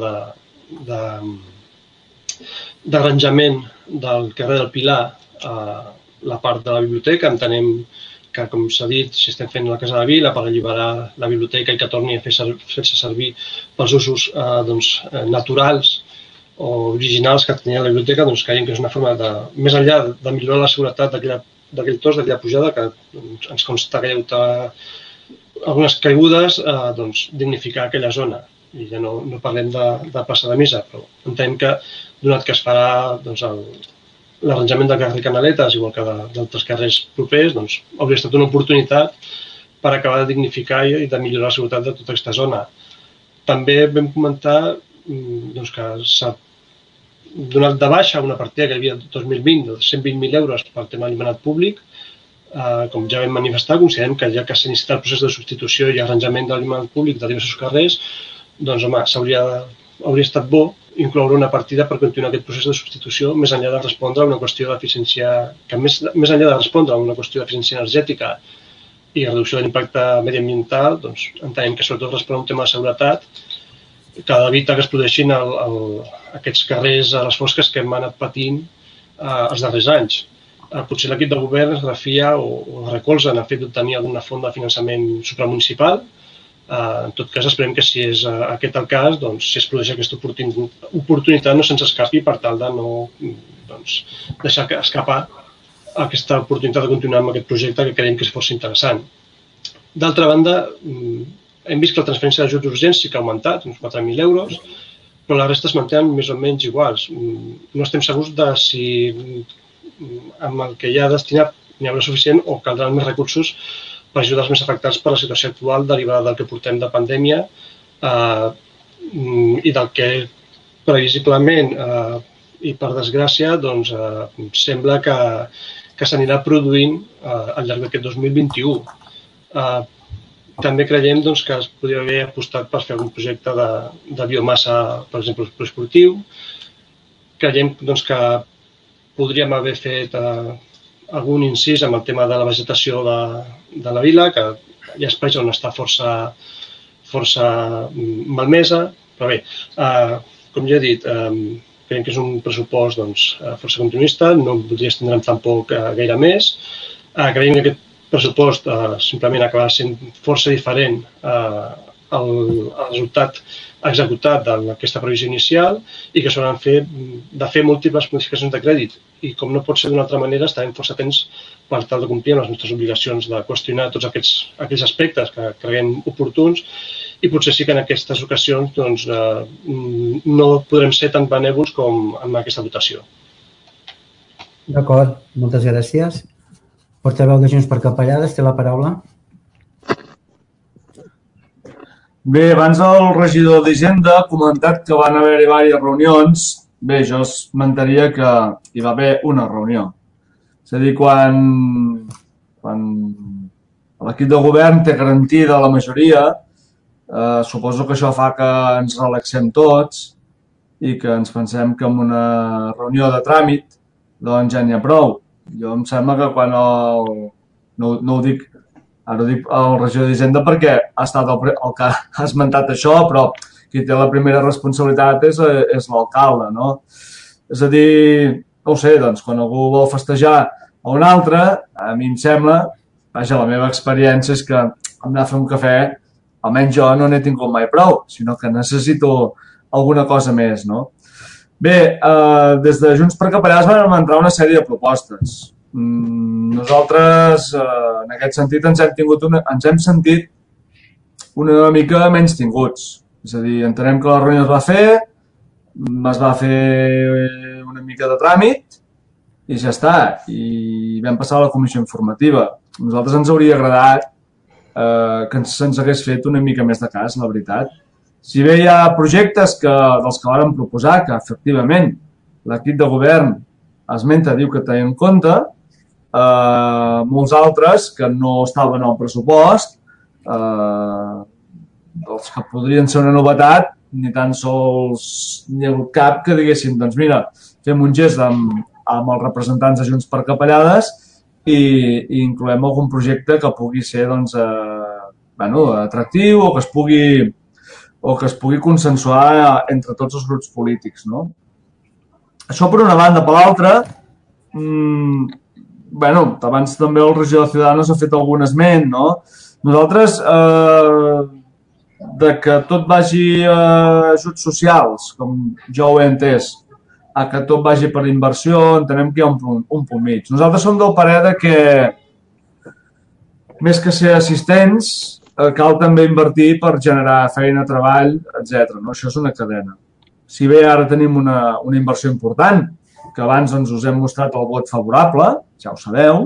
d'arranjament del carrer del Pilar a la part de la biblioteca. Entenem que, com s'ha dit, si estem fent la Casa de la Vila per alliberar la biblioteca i que torni a fer-se servir pels usos naturals o originals que tenia la biblioteca, doncs creiem que és una forma de, més enllà de millorar la seguretat d'aquell tos, d'aquella pujada, que ens consta que hi ha hagut algunes caigudes, doncs dignificar aquella zona. I ja no parlem de passar de missa, però entenem que, donat que es farà l'arranjament del carrer Canaletes, igual que d'altres carrers propers, doncs hauria estat una oportunitat per acabar de dignificar i de millorar la seguretat de tota aquesta zona. També vam comentar que s'ha donat de baixa una partida que hi havia el dos mil vint de cent vint mil euros pel tema d'allumenat públic. Com ja vam manifestar, considerem que ja que s'ha iniciat el procés de substitució i arranjament de l'allumenat públic de diversos carrers, doncs home, hauria estat bo incloure una partida per continuar aquest procés de substitució més enllà de respondre a una qüestió d'eficiència, que més enllà de respondre a una qüestió d'eficiència energètica i reducció de l'impacte mediambiental, doncs entenem que sobretot respon a un tema de seguretat que evita que es produeixin aquests carrers a les fosques que hem anat patint els darrers anys. Potser l'equip de govern es refia o es recolza en el fet d'obtenir alguna font de finançament supramunicipal. En tot cas, esperem que si és aquest el cas, doncs, si es produeix aquesta oportunitat no se'ns escapi per tal de no deixar escapar aquesta oportunitat de continuar amb aquest projecte que creiem que és força interessant. D'altra banda, hem vist que la transferència d'ajuts urgents sí que ha augmentat, uns quatre mil euros, però la resta es mantenen més o menys iguals. No estem segurs de si amb el que hi ha destinat n'hi haurà suficient o caldran més recursos per ajudar els més afectats per la situació actual derivada del que portem de pandèmia i del que previsiblement i per desgràcia sembla que s'anirà produint al llarg d'aquest dos mil vint-i-u. També creiem que es podria haver apostat per fer algun projecte de biomassa, per exemple, esportiu. Creiem que podríem haver fet algun incís amb el tema de la vegetació de la vila, que hi ha espais on està força malmesa. Però bé, com ja he dit, creiem que és un pressupost força continuista, no voldria estendre'm tampoc gaire més. Creiem que aquest pressupost simplement acabarà sent força diferent al resultat executat d'aquesta previsió inicial i que s'hauran de fer múltiples modificacions de crèdit. I com no pot ser d'una altra manera, estarem força atents per tal de complir amb les nostres obligacions de qüestionar tots aquells aspectes que creiem oportuns i potser sí que en aquestes ocasions no podrem ser tan benèvols com en aquesta votació. D'acord, moltes gràcies. Portaveu de Junts per Capellades, té la paraula. Bé, abans el regidor d'Hisenda ha comentat que van haver-hi diverses reunions. Bé, jo esmentaria que hi va haver una reunió. És a dir, quan l'equip de govern té garantida la majoria. Eh, suposo que això fa que ens relaxem tots i que ens pensem que en una reunió de tràmit doncs ja n'hi ha prou. Jo em sembla que quan el... No, no ho dic, ara ho dic al regidor d'Hisenda perquè ha estat el, el que ha esmentat això, però qui té la primera responsabilitat és, és l'alcalde, no? És a dir, no ho sé, doncs, quan algú vol festejar a un altre, a mi em sembla, vaja, la meva experiència és que anar a fer un cafè, almenys jo no n'he tingut mai prou, sinó que necessito alguna cosa més, no? Bé, eh, des de Junts per Capellades van entrar una sèrie de propostes. Mm, nosaltres, eh, en aquest sentit, ens hem, tingut una, ens hem sentit una mica menys tinguts. És a dir, entenem que la reunió es va fer, es va fer una mica de tràmit i ja està. I vam passar a la comissió informativa. A nosaltres ens hauria agradat eh, que se'ns hagués fet una mica més de cas, la veritat. Si bé hi ha projectes que, dels que vàrem proposar, que efectivament l'equip de govern esmenta, diu que té en compte, eh, molts altres que no estaven al pressupost, eh, els que podrien ser una novetat, ni tan sols ni el cap que diguessin, doncs mira, fem un gest amb, amb els representants de Junts per Capellades i, i incloem algun projecte que pugui ser doncs, eh, bueno, atractiu o que es pugui o que es pugui consensuar entre tots els grups polítics, no? Això per una banda. Per l'altra, mmm, bueno, abans també el regidor de Ciudadanos ha fet algun esment, no? Nosaltres, eh, de que tot vagi a ajuts socials, com jo ho he entès, a que tot vagi per inversió, entenem que hi ha un punt, un punt mig. Nosaltres som del parer de que, més que ser assistents, cal també invertir per generar feina, treball, etcètera. No? Això és una cadena. Si bé ara tenim una, una inversió important, que abans doncs, us hem mostrat el vot favorable, ja ho sabeu,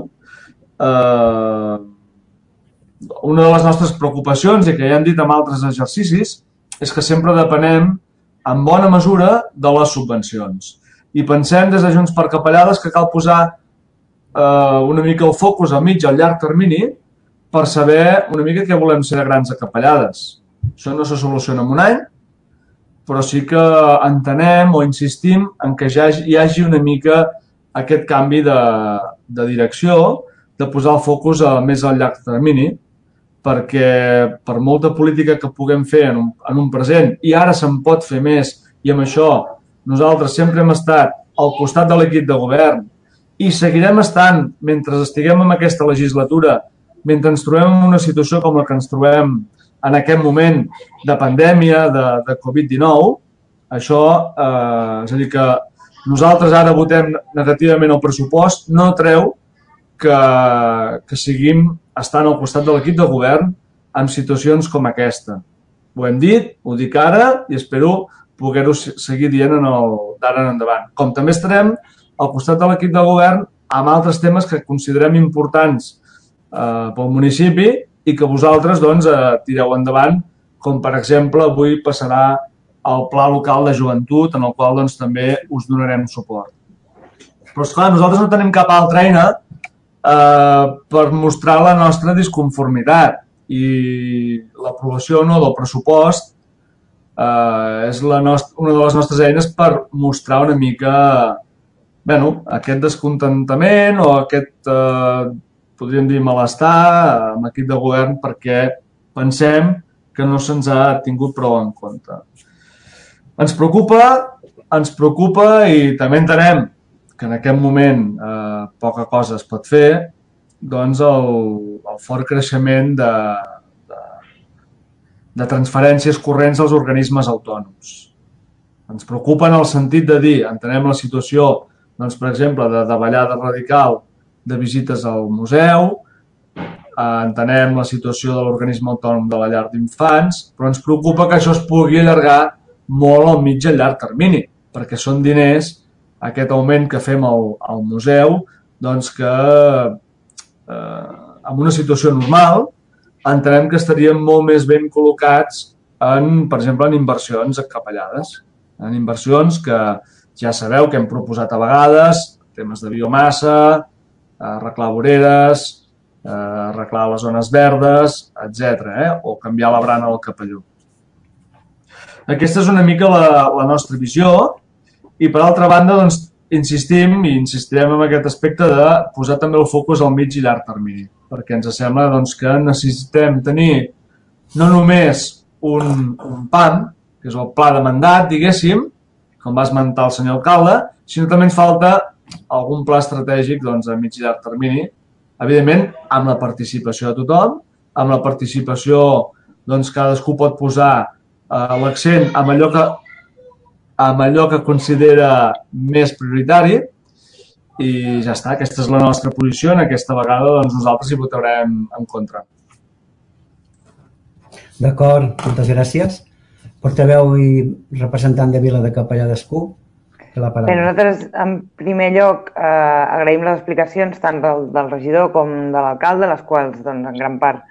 eh, una de les nostres preocupacions, i que ja hem dit en altres exercicis, és que sempre depenem en bona mesura de les subvencions. I pensem des de Junts per Capellades que cal posar eh, una mica el focus a mig i a llarg termini per saber una mica què volem ser de grans a Capellades. Això no se soluciona en un any, però sí que entenem o insistim en que ja hi hagi una mica aquest canvi de, de direcció, de posar el focus a més a llarg termini, perquè per molta política que puguem fer en un, en un present, i ara se'n pot fer més, i amb això nosaltres sempre hem estat al costat de l'equip de govern i seguirem estant mentre estiguem en aquesta legislatura, mentre ens trobem en una situació com la que ens trobem en aquest moment de pandèmia, de, de covid dinou, això, eh, és a dir, que nosaltres ara votem negativament el pressupost, no treu que, que seguim estant al costat de l'equip de govern en situacions com aquesta. Ho hem dit, ho dic ara i espero poder-ho seguir dient d'ara en endavant. Com també estarem al costat de l'equip de govern amb altres temes que considerem importants eh, pel municipi i que vosaltres doncs, eh, tireu endavant, com per exemple avui passarà el Pla Local de Joventut, en el qual doncs, també us donarem suport. Però esclar, nosaltres no tenim cap altra eina eh, per mostrar la nostra disconformitat i l'aprovació o no del pressupost eh, és la nostra, una de les nostres eines per mostrar una mica bueno, aquest descontentament o aquest, eh, podríem dir, malestar amb l'equip de govern perquè pensem que no se'ns ha tingut prou en compte. Ens preocupa, ens preocupa i també entenem que en aquest moment eh, poca cosa es pot fer, doncs el, el fort creixement de, de, de transferències corrents als organismes autònoms. Ens preocupa en el sentit de dir, entenem la situació, doncs, per exemple, de davallada radical de visites al museu, eh, entenem la situació de l'organisme autònom de la llar d'infants, però ens preocupa que això es pugui allargar molt al mig i al llarg termini, perquè són diners, aquest augment que fem al, al museu, doncs que eh, en una situació normal entenem que estaríem molt més ben col·locats en, per exemple, en inversions acapellades, en inversions que ja sabeu que hem proposat a vegades, temes de biomassa, arreglar voreres, arreglar les zones verdes, etcètera, eh? O canviar la brana del capelló. Aquesta és una mica la, la nostra visió i, per altra banda, doncs, insistim i insistirem en aquest aspecte de posar també el focus al mig i llarg termini, perquè ens sembla doncs, que necessitem tenir no només un, un P A M, que és el pla de mandat, diguéssim, com va esmentar el senyor alcalde, sinó també ens falta algun pla estratègic doncs, a mig i llarg termini, evidentment amb la participació de tothom, amb la participació doncs, cadascú pot posar eh, l'accent amb allò que amb allò que considera més prioritari i ja està, aquesta és la nostra posició. En aquesta vegada doncs, nosaltres hi votarem en contra. D'acord, moltes gràcies. Portaveu i representant de Vila de Capellà d'Escú, la paraula. Bé, nosaltres, en primer lloc, eh, agraïm les explicacions tant del, del regidor com de l'alcalde, les quals, doncs, en gran part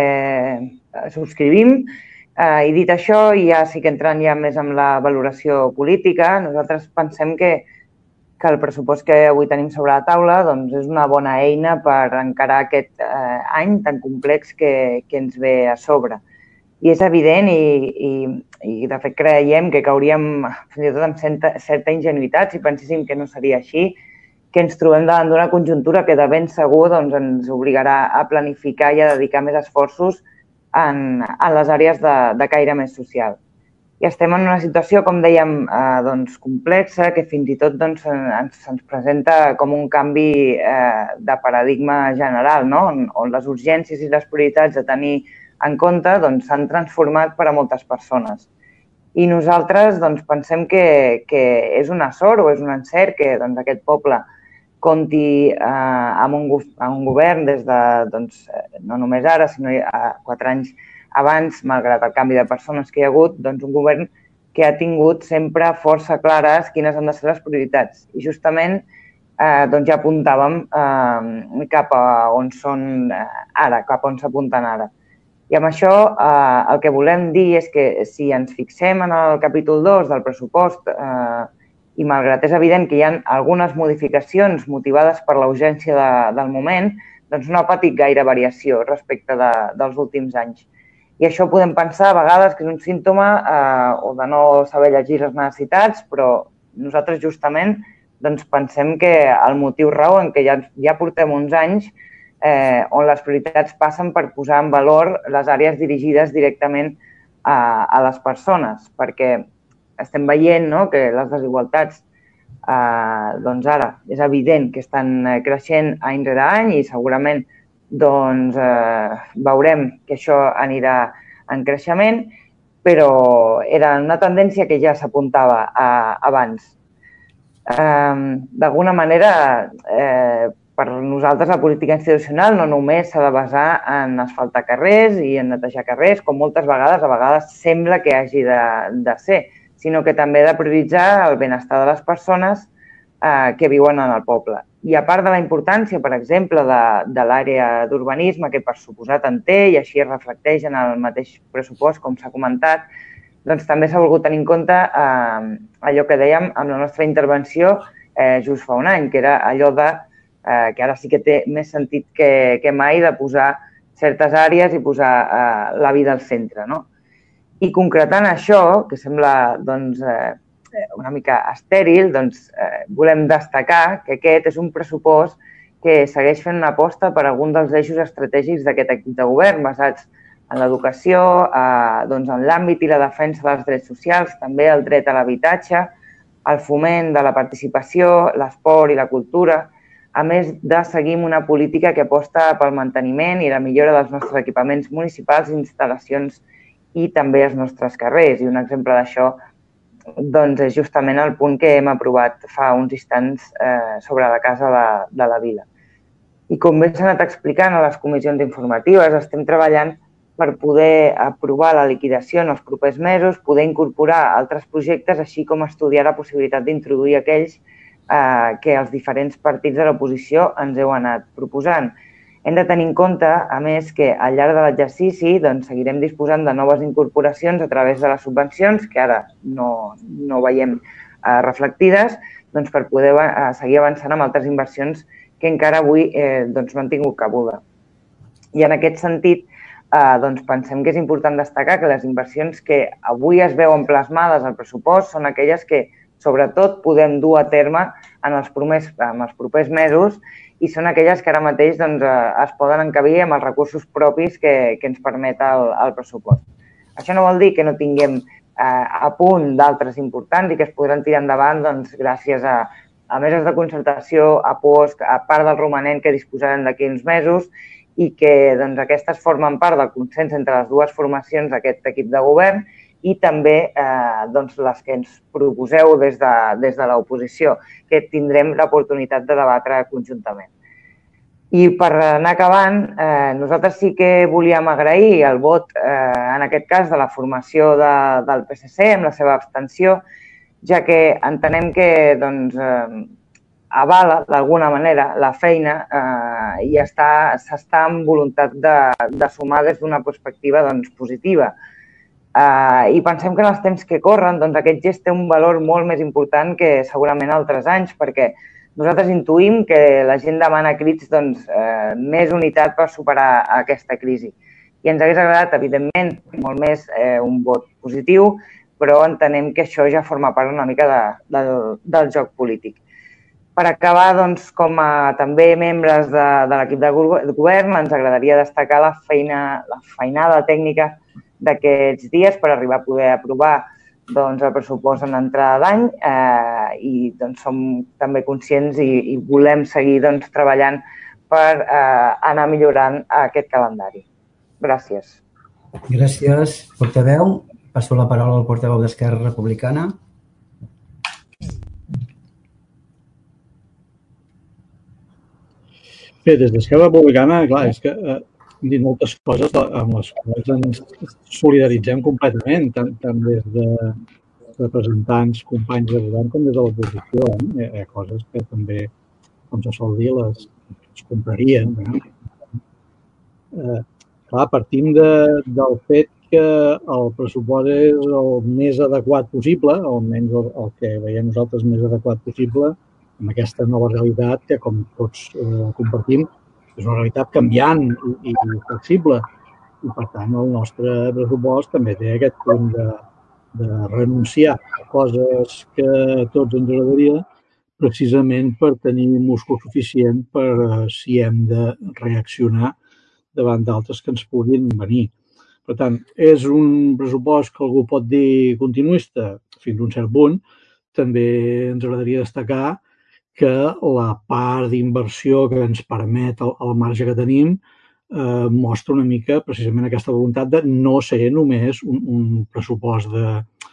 eh, subscrivim. Eh, I dit això, i ja sí que entrant ja més en la valoració política, nosaltres pensem que, que el pressupost que avui tenim sobre la taula doncs, és una bona eina per encarar aquest eh, any tan complex que, que ens ve a sobre. I és evident i, i, i de fet creiem que cauríem fins i tot amb certa, certa ingenuïtat si penséssim que no seria així, que ens trobem davant d'una conjuntura que de ben segur doncs, ens obligarà a planificar i a dedicar més esforços en, en les àrees de, de caire més social. I estem en una situació, com dèiem, eh, doncs, complexa, que fins i tot doncs, ens, ens presenta com un canvi eh, de paradigma general, no? on, on les urgències i les prioritats a tenir en compte doncs, s'han transformat per a moltes persones. I nosaltres doncs, pensem que, que és una sort o és un encert que doncs, aquest poble compti eh, amb, un, amb un govern des de, doncs, no només ara, sinó a quatre anys abans, malgrat el canvi de persones que hi ha hagut, doncs un govern que ha tingut sempre força clares quines han de ser les prioritats. I justament eh, doncs ja apuntàvem eh, cap a on són ara, cap a on s'apunten ara. I amb això eh, el que volem dir és que si ens fixem en el capítol dos del pressupost eh, i malgrat és evident que hi ha algunes modificacions motivades per la urgència de, del moment, doncs no ha patit gaire variació respecte de, dels últims anys. I això podem pensar a vegades que és un símptoma eh, o de no saber llegir les necessitats, però nosaltres justament doncs, pensem que el motiu rau en què ja, ja portem uns anys eh, on les prioritats passen per posar en valor les àrees dirigides directament a, a les persones, perquè estem veient no, que les desigualtats eh, doncs ara és evident que estan creixent any rere any i segurament doncs, eh, veurem que això anirà en creixement, però era una tendència que ja s'apuntava abans. Eh, D'alguna manera, eh, per nosaltres la política institucional no només s'ha de basar en asfaltar carrers i en netejar carrers, com moltes vegades, a vegades sembla que hagi de, de ser, sinó que també ha de prioritzar el benestar de les persones eh, que viuen en el poble. I a part de la importància, per exemple, de, de l'àrea d'urbanisme, que per suposat en té i així es reflecteix en el mateix pressupost, com s'ha comentat, doncs també s'ha volgut tenir en compte eh, allò que dèiem amb la nostra intervenció eh, just fa un any, que era allò de, eh, que ara sí que té més sentit que, que mai, de posar certes àrees i posar eh, la vida al centre, no? I concretant això, que sembla doncs, eh, una mica estèril, doncs, eh, volem destacar que aquest és un pressupost que segueix fent una aposta per algun dels eixos estratègics d'aquest equip de govern, basats en l'educació, eh, doncs, en l'àmbit i la defensa dels drets socials, també el dret a l'habitatge, el foment de la participació, l'esport i la cultura, a més de seguir una política que aposta pel manteniment i la millora dels nostres equipaments municipals i instal·lacions i també els nostres carrers. I un exemple d'això doncs, és justament el punt que hem aprovat fa uns instants eh, sobre la Casa de, de la Vila. I com bé s'ha anat explicant a les comissions informatives, estem treballant per poder aprovar la liquidació en els propers mesos, poder incorporar altres projectes, així com estudiar la possibilitat d'introduir aquells eh, que els diferents partits de l'oposició ens heu anat proposant. Hem de tenir en compte, a més, que al llarg de l'exercici doncs, seguirem disposant de noves incorporacions a través de les subvencions, que ara no, no veiem eh, reflectides, doncs, per poder eh, seguir avançant amb altres inversions que encara avui eh, doncs, no han tingut cabuda. I en aquest sentit, eh, doncs pensem que és important destacar que les inversions que avui es veuen plasmades al pressupost són aquelles que, sobretot, podem dur a terme en els propers, en els propers mesos i són aquelles que ara mateix doncs, eh, es poden encabir amb els recursos propis que, que ens permet el, el pressupost. Això no vol dir que no tinguem eh, a punt d'altres importants i que es podran tirar endavant doncs, gràcies a, a meses de concertació, a P O S C, a part del romanent que disposarem d'aquí uns mesos i que doncs, aquestes formen part del consens entre les dues formacions d'aquest equip de govern i també eh, doncs, les que ens proposeu des de, des de l'oposició, que tindrem l'oportunitat de debatre conjuntament. I per anar acabant, eh, nosaltres sí que volíem agrair el vot, eh, en aquest cas, de la formació de, del P S C amb la seva abstenció, ja que entenem que doncs, eh, avala d'alguna manera la feina eh, i s'està amb voluntat de, de sumar des d'una perspectiva doncs, positiva. Uh, I pensem que en els temps que corren doncs, aquest gest té un valor molt més important que segurament altres anys, perquè nosaltres intuïm que la gent demana a crits doncs, eh, més unitat per superar aquesta crisi. I ens hagués agradat, evidentment, molt més eh, un vot positiu, però entenem que això ja forma part una mica de, de, del joc polític. Per acabar, doncs, com a també membres de, de l'equip de govern, ens agradaria destacar la, feina, la feinada tècnica d'aquests dies per arribar a poder aprovar doncs, el pressupost en entrada d'any eh, i doncs, som també conscients i, i volem seguir doncs, treballant per eh, anar millorant aquest calendari. Gràcies. Gràcies, portaveu. Passo la paraula al portaveu d'Esquerra Republicana. Bé, des d'Esquerra Republicana, clar, és que eh, hem dit moltes coses amb les quals ens solidaritzem completament, tant, tant des de representants, companys de govern, com des de l'oposició. Eh? Hi ha coses que també, com se sol dir, les, les comprarien. Eh? Eh, clar, partim de, del fet que el pressupost és el més adequat possible, o almenys el, el que veiem nosaltres més adequat possible, amb aquesta nova realitat que, com tots eh, compartim, és una realitat canviant i, i flexible. I, per tant, el nostre pressupost també té aquest punt de, de renunciar a coses que a tots ens agradaria, precisament per tenir múscul suficient per si hem de reaccionar davant d'altres que ens puguin venir. Per tant, és un pressupost que algú pot dir continuista fins a un cert punt. També ens agradaria destacar que la part d'inversió que ens permet el, el marge que tenim eh, mostra una mica precisament aquesta voluntat de no ser només un, un pressupost de,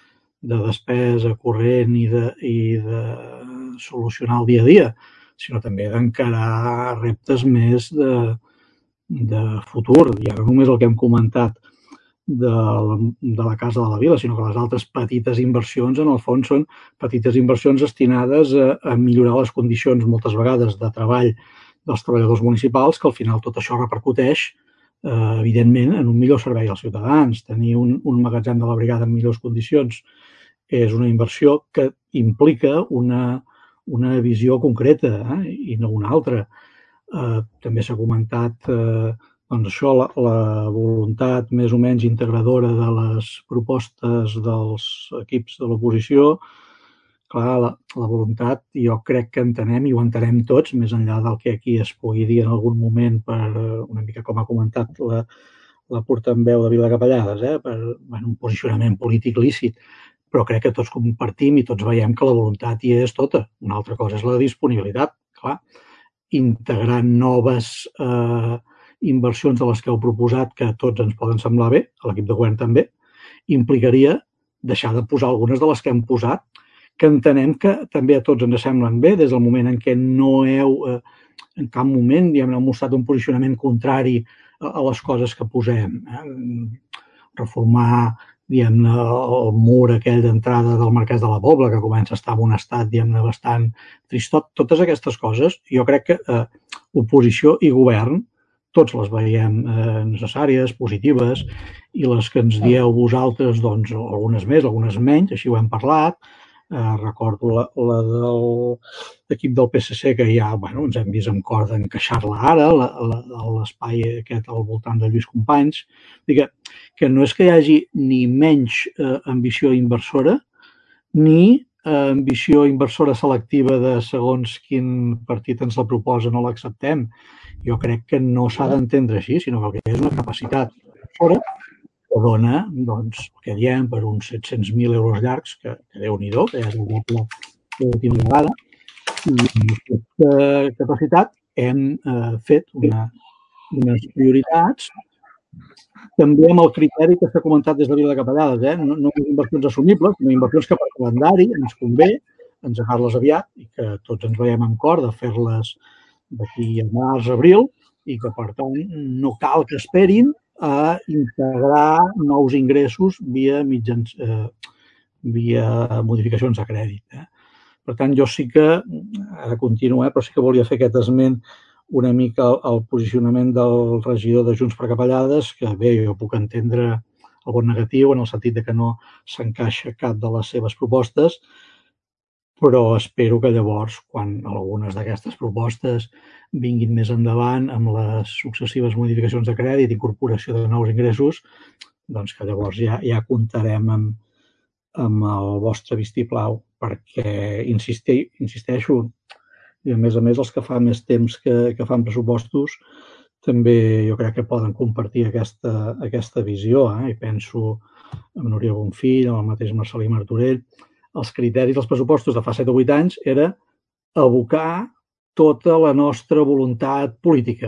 de despesa corrent i de, i de solucionar el dia a dia, sinó també d'encarar reptes més de, de futur. Ja no només el que hem comentat de la, de la Casa de la Vila, sinó que les altres petites inversions, en el fons, són petites inversions destinades a, a millorar les condicions, moltes vegades, de treball dels treballadors municipals, que al final tot això repercuteix, eh, evidentment, en un millor servei als ciutadans. Tenir un, un magatzem de la brigada en millors condicions és una inversió que implica una, una visió concreta eh, i no una altra. Eh, també s'ha comentat eh, doncs això, la, la voluntat més o menys integradora de les propostes dels equips de l'oposició. Clar, la, la voluntat, jo crec que entenem i ho entenem tots, més enllà del que aquí es pugui dir en algun moment per, una mica com ha comentat la, la portaveu de Vilacapellades, eh, per bueno, un posicionament polític lícit, però crec que tots compartim i tots veiem que la voluntat hi és tota. Una altra cosa és la disponibilitat, clar. Integrar noves eh, inversions de les que heu proposat, que a tots ens poden semblar bé, a l'equip de govern també, implicaria deixar de posar algunes de les que hem posat, que entenem que també a tots ens semblen bé, des del moment en què no heu, eh, en cap moment, diguem-ne, mostrat un posicionament contrari a, a les coses que posem. Eh? Reformar, diguem-ne, el mur aquell d'entrada del Marquès de la Pobla, que comença a estar en un estat, diguem-ne, bastant tristot. Totes aquestes coses, jo crec que eh, oposició i govern tots les veiem eh, necessàries, positives, i les que ens dieu vosaltres, doncs, algunes més, algunes menys, així ho hem parlat, Eh, recordo la, la de l'equip del P S C, que ja bueno, ens hem vist amb cor d'encaixar-la ara, l'espai aquest al voltant de Lluís Companys. Que, que no és que hi hagi ni menys eh, ambició inversora, ni eh, ambició inversora selectiva de segons quin partit ens la proposa no l'acceptem. Jo crec que no s'ha d'entendre així, sinó que el que és una capacitat fora que dona, doncs, el que diem, per uns set-cents mil euros llargs, que, que Déu-n'hi-do, que ja és el doble de l'última vegada, i amb aquesta capacitat hem eh, fet una, unes prioritats, també amb el criteri que s'ha comentat des de Vila de Capellades, eh? no, no inversions assumibles, sinó inversions que per calendari ens convé engegar-les aviat i que tots ens veiem amb cor de fer-les d'aquí a març, abril, i que, per tant, no cal que esperin a integrar nous ingressos via, mitjans, eh, via modificacions de crèdit. Eh? Per tant, jo sí que, ara continuo, eh, però sí que volia fer aquest esment una mica al posicionament del regidor de Junts per Capellades, que bé, jo puc entendre el vot negatiu en el sentit de que no s'encaixa cap de les seves propostes, però espero que llavors, quan algunes d'aquestes propostes vinguin més endavant amb les successives modificacions de crèdit, incorporació de nous ingressos, doncs que llavors ja, ja comptarem amb, amb el vostre vistiplau, perquè insiste, insisteixo, i a més a més els que fa més temps que, que fan pressupostos també jo crec que poden compartir aquesta, aquesta visió, eh? I penso en Núria Bonfill, en el mateix Marcelí Martorell. Els criteris dels pressupostos de fa set o vuit anys era abocar tota la nostra voluntat política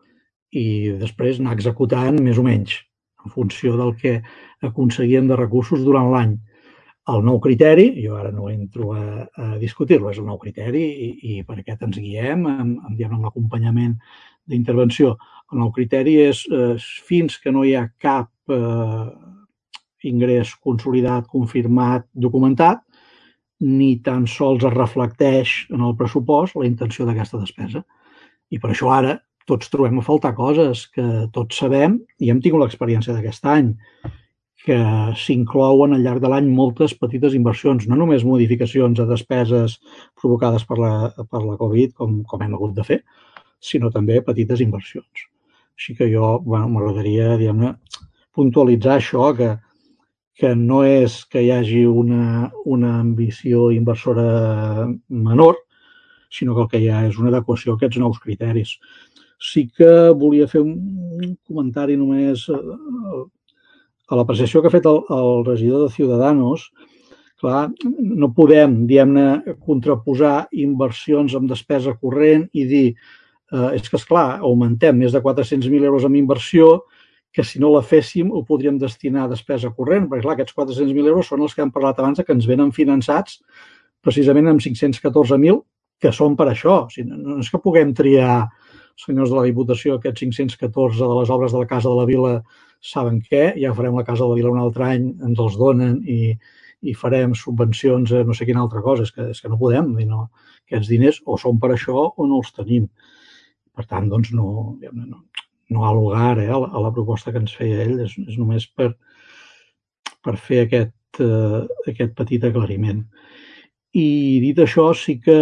i després anar executant més o menys en funció del que aconseguíem de recursos durant l'any. El nou criteri, jo ara no entro a, a discutir-lo, és el nou criteri i, i per aquest ens guiem amb, amb, amb l'acompanyament d'intervenció. El nou criteri és eh, fins que no hi ha cap eh, ingrés consolidat, confirmat, documentat, ni tan sols es reflecteix en el pressupost la intenció d'aquesta despesa. I per això ara tots trobem a faltar coses que tots sabem i hem tingut l'experiència d'aquest any, que s'inclouen al llarg de l'any moltes petites inversions, no només modificacions a despeses provocades per la, per la Covid, com, com hem hagut de fer, sinó també petites inversions. Així que jo, bueno, m'agradaria, diguem-ne, puntualitzar això, que que no és que hi hagi una, una ambició inversora menor, sinó que el que hi ha és una adequació a aquests nous criteris. Sí que volia fer un comentari només a l'apreciació que ha fet el, el regidor de Ciudadanos. Clar, no podem, diguem-ne, contraposar inversions amb despesa corrent i dir eh, és que, esclar, augmentem més de quatre-cents mil euros en inversió, que si no la féssim ho podríem destinar a despesa corrent, perquè clar, aquests quatre-cents mil euros són els que hem parlat abans que ens venen finançats precisament amb cinc-cents catorze mil, que són per això. O sigui, no és que puguem triar, senyors de la Diputació, aquests cinc-cents catorze de les obres de la Casa de la Vila, saben què? Ja farem la Casa de la Vila un altre any, ens els donen i, i farem subvencions a no sé quina altra cosa. És que, és que no podem, no. Aquests diners o són per això o no els tenim. Per tant, doncs, no... no no ha lugar eh, a, la, a la proposta que ens feia ell, és, és només per, per fer aquest, eh, aquest petit aclariment. I dit això, sí que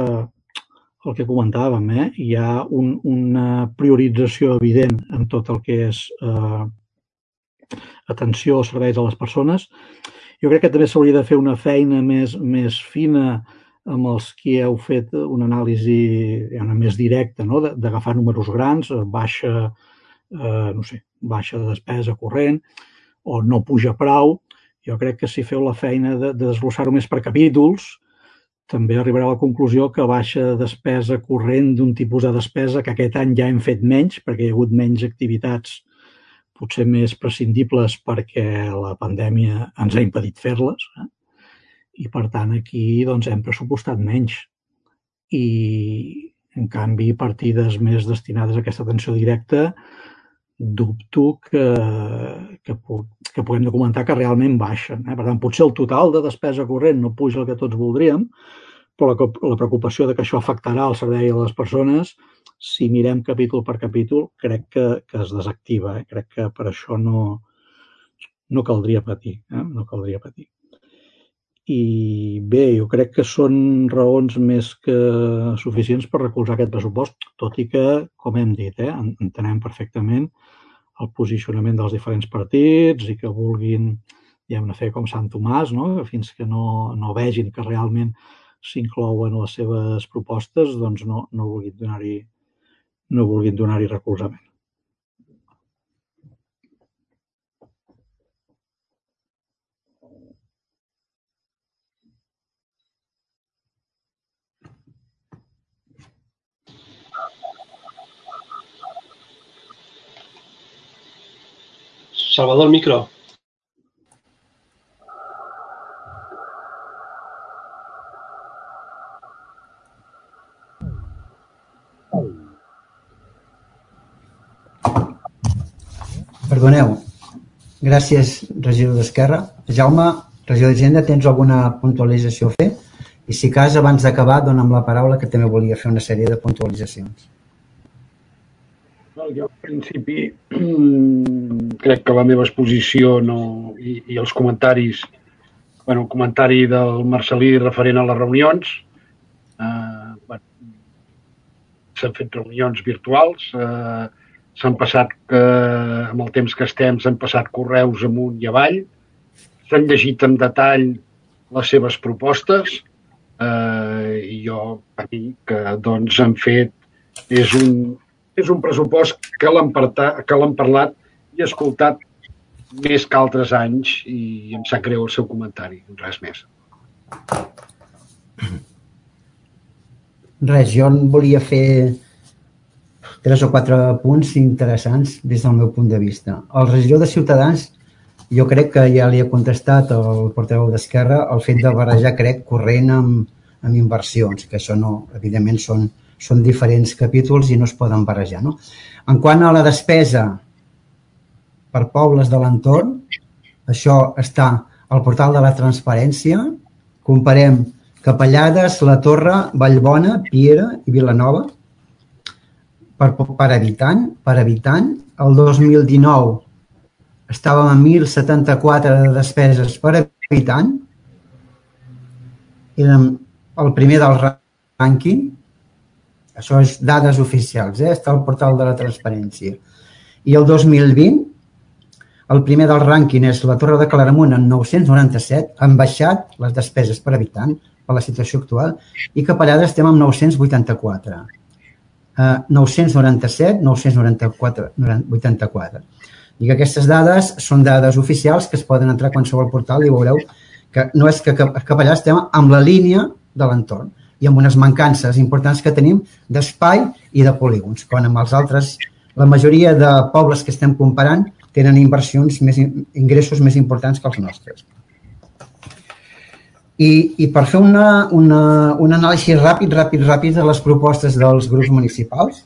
el que comentàvem, eh, hi ha un, una priorització evident en tot el que és eh, atenció als serveis a les persones. Jo crec que també s'hauria de fer una feina més, més fina amb els qui heu fet una anàlisi una més directa, no? D'agafar números grans, baixa, eh, no sé, baixa de despesa corrent o no puja prou. Jo crec que si feu la feina de, de desglossar-ho més per capítols, també arribarà a la conclusió que baixa despesa corrent d'un tipus de despesa que aquest any ja hem fet menys, perquè hi ha hagut menys activitats potser més prescindibles perquè la pandèmia ens ha impedit fer-les, eh? I, per tant, aquí doncs, hem pressupostat menys. I, en canvi, partides més destinades a aquesta atenció directa, dubto que, que, que puguem documentar que realment baixen. Eh? Per tant, potser el total de despesa corrent no puja el que tots voldríem, però la, la preocupació de que això afectarà el servei a les persones, si mirem capítol per capítol, crec que, que es desactiva. Eh? Crec que per això no, no caldria patir. Eh? No caldria patir. i bé, jo crec que són raons més que suficients per recolzar aquest pressupost, tot i que, com hem dit, eh, entenem perfectament el posicionament dels diferents partits i que vulguin diguem-ne, fer com Sant Tomàs, no? Fins que no, no vegin que realment s'inclouen les seves propostes, doncs no, no vulguin donar-hi no vulguin donar-hi recolzament. Salvador, el micro. Perdoneu. Gràcies, regidor d'Esquerra. Jaume, regidor d'Hisenda, tens alguna puntualització a fer? I si cas, abans d'acabar, dona'm la paraula, que també volia fer una sèrie de puntualitzacions. Jo, en principi, crec que la meva exposició no, i, i els comentaris, bueno, el comentari del Marcelí referent a les reunions, eh, bueno, s'han fet reunions virtuals, eh, s'han passat, eh, amb el temps que estem, s'han passat correus amunt i avall, s'han llegit en detall les seves propostes, eh, i jo, per dir que doncs han fet, és un, és un pressupost que l'han parlat i escoltat més que altres anys i em sap greu el seu comentari, res més. Res, jo en volia fer tres o quatre punts interessants des del meu punt de vista. El regidor de Ciutadans, jo crec que ja li ha contestat el portaveu d'Esquerra el fet de barrejar, crec, corrent amb, amb inversions, que això no, evidentment són, són diferents capítols i no es poden barrejar. No? En quant a la despesa per pobles de l'entorn, això està al portal de la transparència, comparem Capellades, La Torre, Vallbona, Piera i Vilanova per, per habitant. Per habitant, el dos mil dinou estàvem a mil setanta-quatre de despeses per habitant, érem el primer del rànquing, això és dades oficials, eh? Està al portal de la transparència. I el dos mil vint, el primer del rànquing és la Torre de Claramunt amb nou-cents noranta-set, han baixat les despeses per habitant per la situació actual, i Capellades estem amb nou-cents vuitanta-quatre. Uh, nou-cents noranta-set, nou-cents noranta-quatre, vuitanta-quatre. I que aquestes dades són dades oficials que es poden entrar a qualsevol portal i veureu que no és que a Capellades estem amb la línia de l'entorn i amb unes mancances importants que tenim d'espai i de polígons, quan amb els altres, la majoria de pobles que estem comparant tenen inversions, més, ingressos més importants que els nostres. I, i per fer una, una, un anàlisi ràpid, ràpid, ràpid de les propostes dels grups municipals,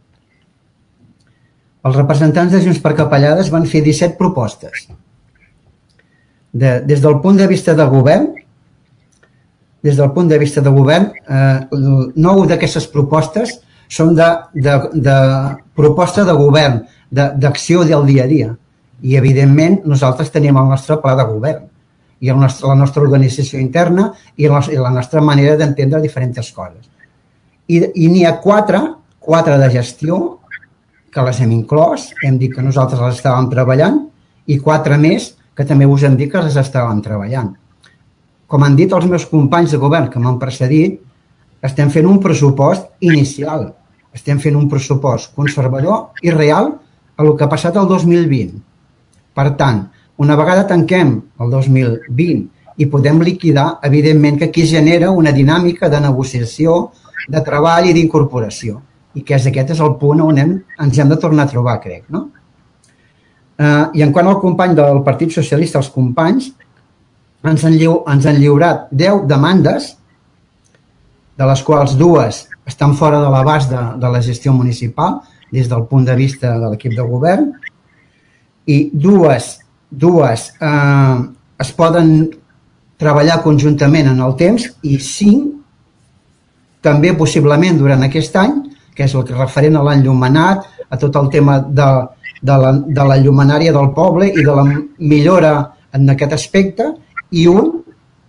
els representants de Junts per Capellades van fer disset propostes. De, des del punt de vista de govern, des del punt de vista de govern, eh, nou d'aquestes propostes són de, de, de proposta de govern, d'acció del dia a dia. I, evidentment, nosaltres tenim el nostre pla de govern i el nostre, la nostra organització interna i la, i la nostra manera d'entendre diferents coses. I, i n'hi ha quatre, quatre de gestió que les hem inclòs, hem dit que nosaltres les estàvem treballant, i quatre més que també us hem dit que les estàvem treballant. Com han dit els meus companys de govern que m'han precedit, estem fent un pressupost inicial, estem fent un pressupost conservador i real a el que ha passat el dos mil vint. Per tant, una vegada tanquem el dos mil vint i podem liquidar, evidentment que aquí genera una dinàmica de negociació, de treball i d'incorporació. I que és aquest és el punt on hem, ens hem de tornar a trobar, crec. No? Uh, I en quant al company del Partit Socialista, els companys, ens han, lliu, ens han lliurat deu demandes, de les quals dues estan fora de l'abast de, de la gestió municipal, des del punt de vista de l'equip de govern, i dues, dues eh, es poden treballar conjuntament en el temps, i cinc també possiblement durant aquest any, que és el que referent a l'enllumenat, a tot el tema de, de, la, de la llumenària del poble i de la millora en aquest aspecte, i un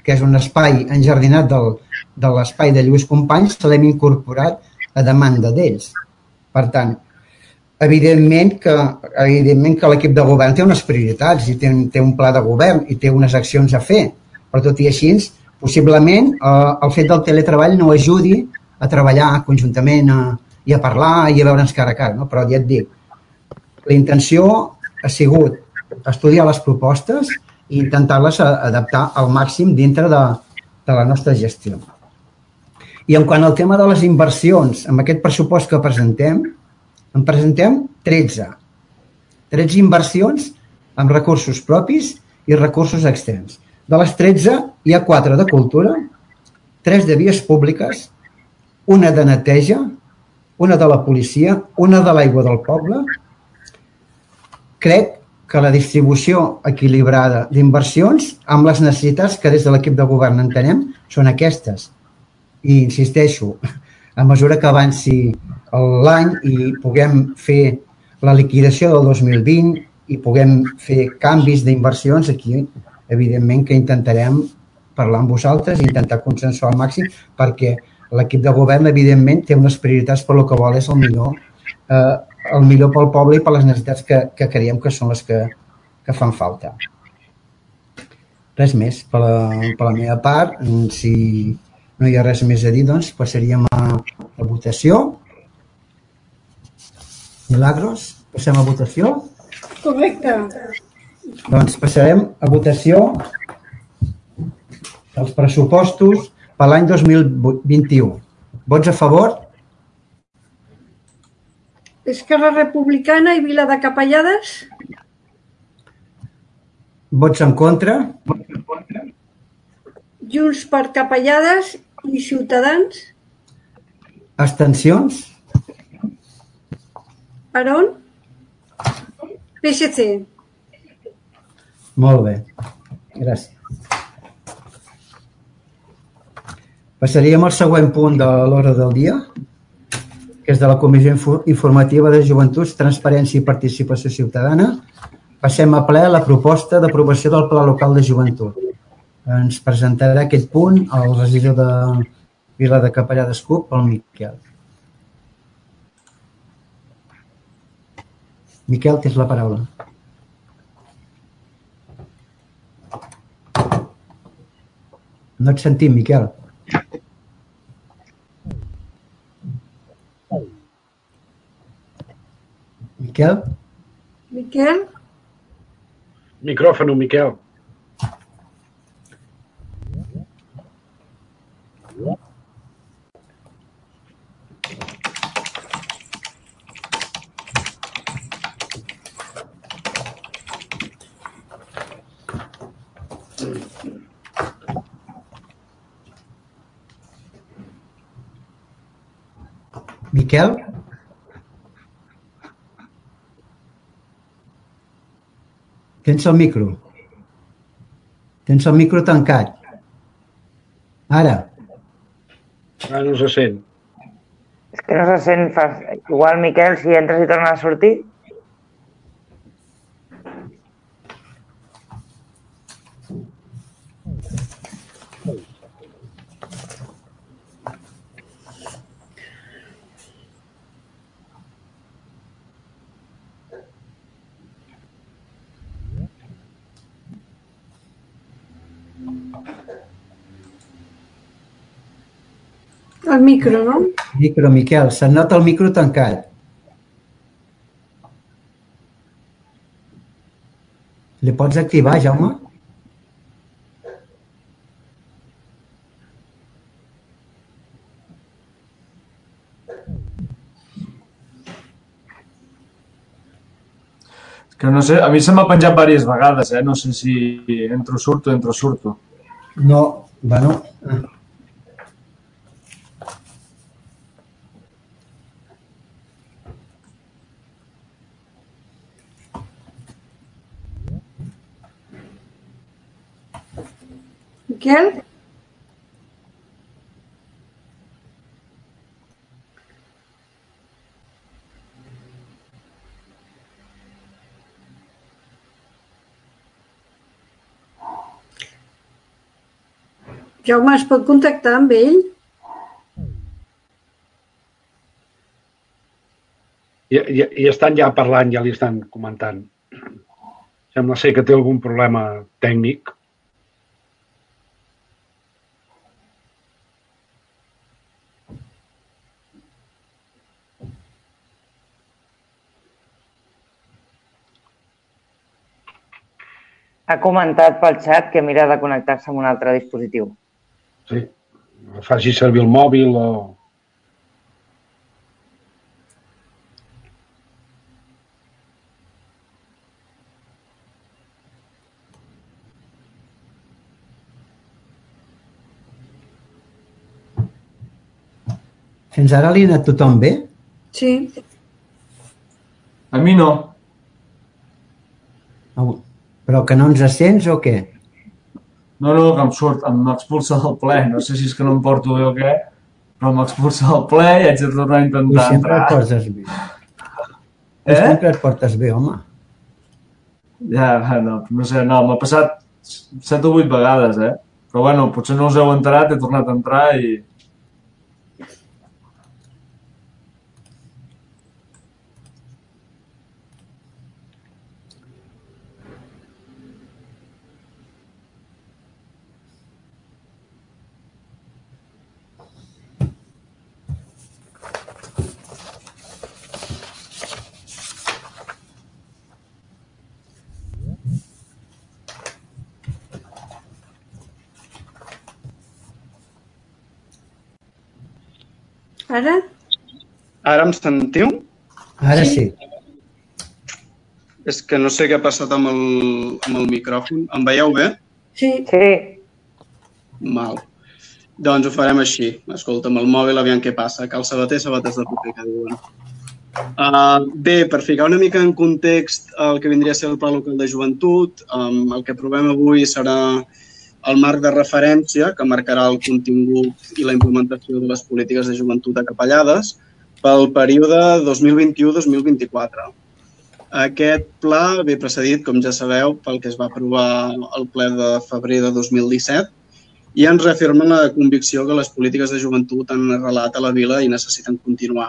que és un espai enjardinat del, de l'espai de Lluís Companys, se l'hem incorporat a demanda d'ells. Per tant, evidentment que, evidentment que l'equip de govern té unes prioritats i té, té un pla de govern i té unes accions a fer, però tot i així, possiblement eh, el fet del teletreball no ajudi a treballar conjuntament a, i a parlar i a veure'ns cara a cara, no? Però ja et dic, la intenció ha sigut estudiar les propostes i intentar-les adaptar al màxim dintre de, de la nostra gestió. I en quant al tema de les inversions, amb aquest pressupost que presentem, en presentem tretze. tretze inversions amb recursos propis i recursos externs. De les tretze hi ha quatre de cultura, tres de vies públiques, una de neteja, una de la policia, una de l'aigua del poble. Crec que la distribució equilibrada d'inversions amb les necessitats que des de l'equip de govern entenem són aquestes. I insisteixo, a mesura que avanci l'any i puguem fer la liquidació del dos mil vint i puguem fer canvis d'inversions, aquí evidentment que intentarem parlar amb vosaltres i intentar consensuar al màxim, perquè l'equip de govern evidentment té unes prioritats, per el que vol és el millor, eh, el millor pel poble i per les necessitats que, que creiem que són les que, que fan falta. Res més per la, per la meva part. Si no hi ha res més a dir, doncs passaríem a la votació. Milagros, passem a votació? Correcte. Doncs passarem a votació dels pressupostos per l'any dos mil vint-i-u. Vots a favor? Esquerra Republicana i Vila de Capellades? Vots en contra? Junts per Capellades i Ciutadans? Abstencions? Per on? P S C. Molt bé, gràcies. Passaríem al següent punt de l'ordre del dia, que és de la Comissió Informativa de Joventuts, Transparència i Participació Ciutadana. Passem a ple la proposta d'aprovació del Pla Local de Joventut. Ens presentarà aquest punt el regidor de Vila de Capellades CUP, el Miquel. Miquel, tens la paraula. No et sentim, Miquel. Miquel? Miquel? Micròfon, Miquel. Miquel? Tens el micro. Tens el micro tancat. Ara. Ara no se sent. És que no se sent... Fa... Igual, Miquel, si entres i tornes a sortir... El micro, no? Micro, Miquel, se't nota el micro tancat. Li pots activar, Jaume? Que no sé, a mi se m'ha penjat diverses vegades, eh? No sé si entro, surto, entro, surto. No, bueno... Miquel? Jaume, es pot contactar amb ell? I, i, i estan ja parlant, ja li estan comentant. Sembla ser que té algun problema tècnic. Ha comentat pel xat que mira de connectar-se amb un altre dispositiu. Sí, faci servir el mòbil o... Fins ara li ha anat tothom bé? Sí. A mi no. Però que no ens sents o què? No, no, que em surt, m'expulsa del ple. No sé si és que no em porto bé o què, però m'expulsa del ple i haig de tornar a intentar entrar. I sempre et portes bé. Eh? Sempre et portes bé, home. Ja, no, no sé, no, m'ha passat set o vuit vegades, eh? Però bueno, potser no us heu enterat, he tornat a entrar i... Ara? Ara em sentiu? Ara sí. És que no sé què ha passat amb el, amb el micròfon. Em veieu bé? Sí. Sí. Mal. Doncs ho farem així. Escolta, amb el mòbil aviam què passa. Cal sabater, sabates de paper, que diuen. Uh, bé, per ficar una mica en context el que vindria a ser el Pla Local de Joventut, um, el que provem avui serà el marc de referència que marcarà el contingut i la implementació de les polítiques de joventut a Capellades pel període dos mil vint-i-u dos mil vint-i-quatre. Aquest pla ve precedit, com ja sabeu, pel que es va aprovar al ple de febrer de dos mil disset i ens reafirma la convicció que les polítiques de joventut han arrelat a la vila i necessiten continuar.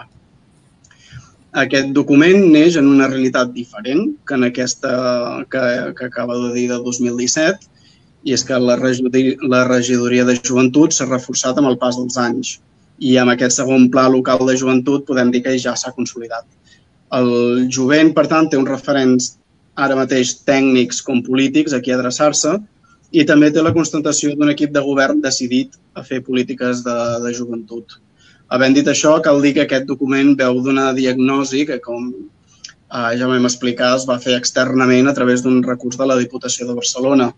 Aquest document neix en una realitat diferent que en aquesta que, que acaba de dir de dos mil disset, i és que la regidoria, la regidoria de joventut s'ha reforçat amb el pas dels anys i amb aquest segon pla local de joventut podem dir que ja s'ha consolidat. El jovent, per tant, té uns referents ara mateix tècnics com polítics a qui adreçar-se i també té la constatació d'un equip de govern decidit a fer polítiques de, de joventut. Havent dit això, cal dir que aquest document veu d'una diagnosi que, com eh, ja vam explicar, es va fer externament a través d'un recurs de la Diputació de Barcelona.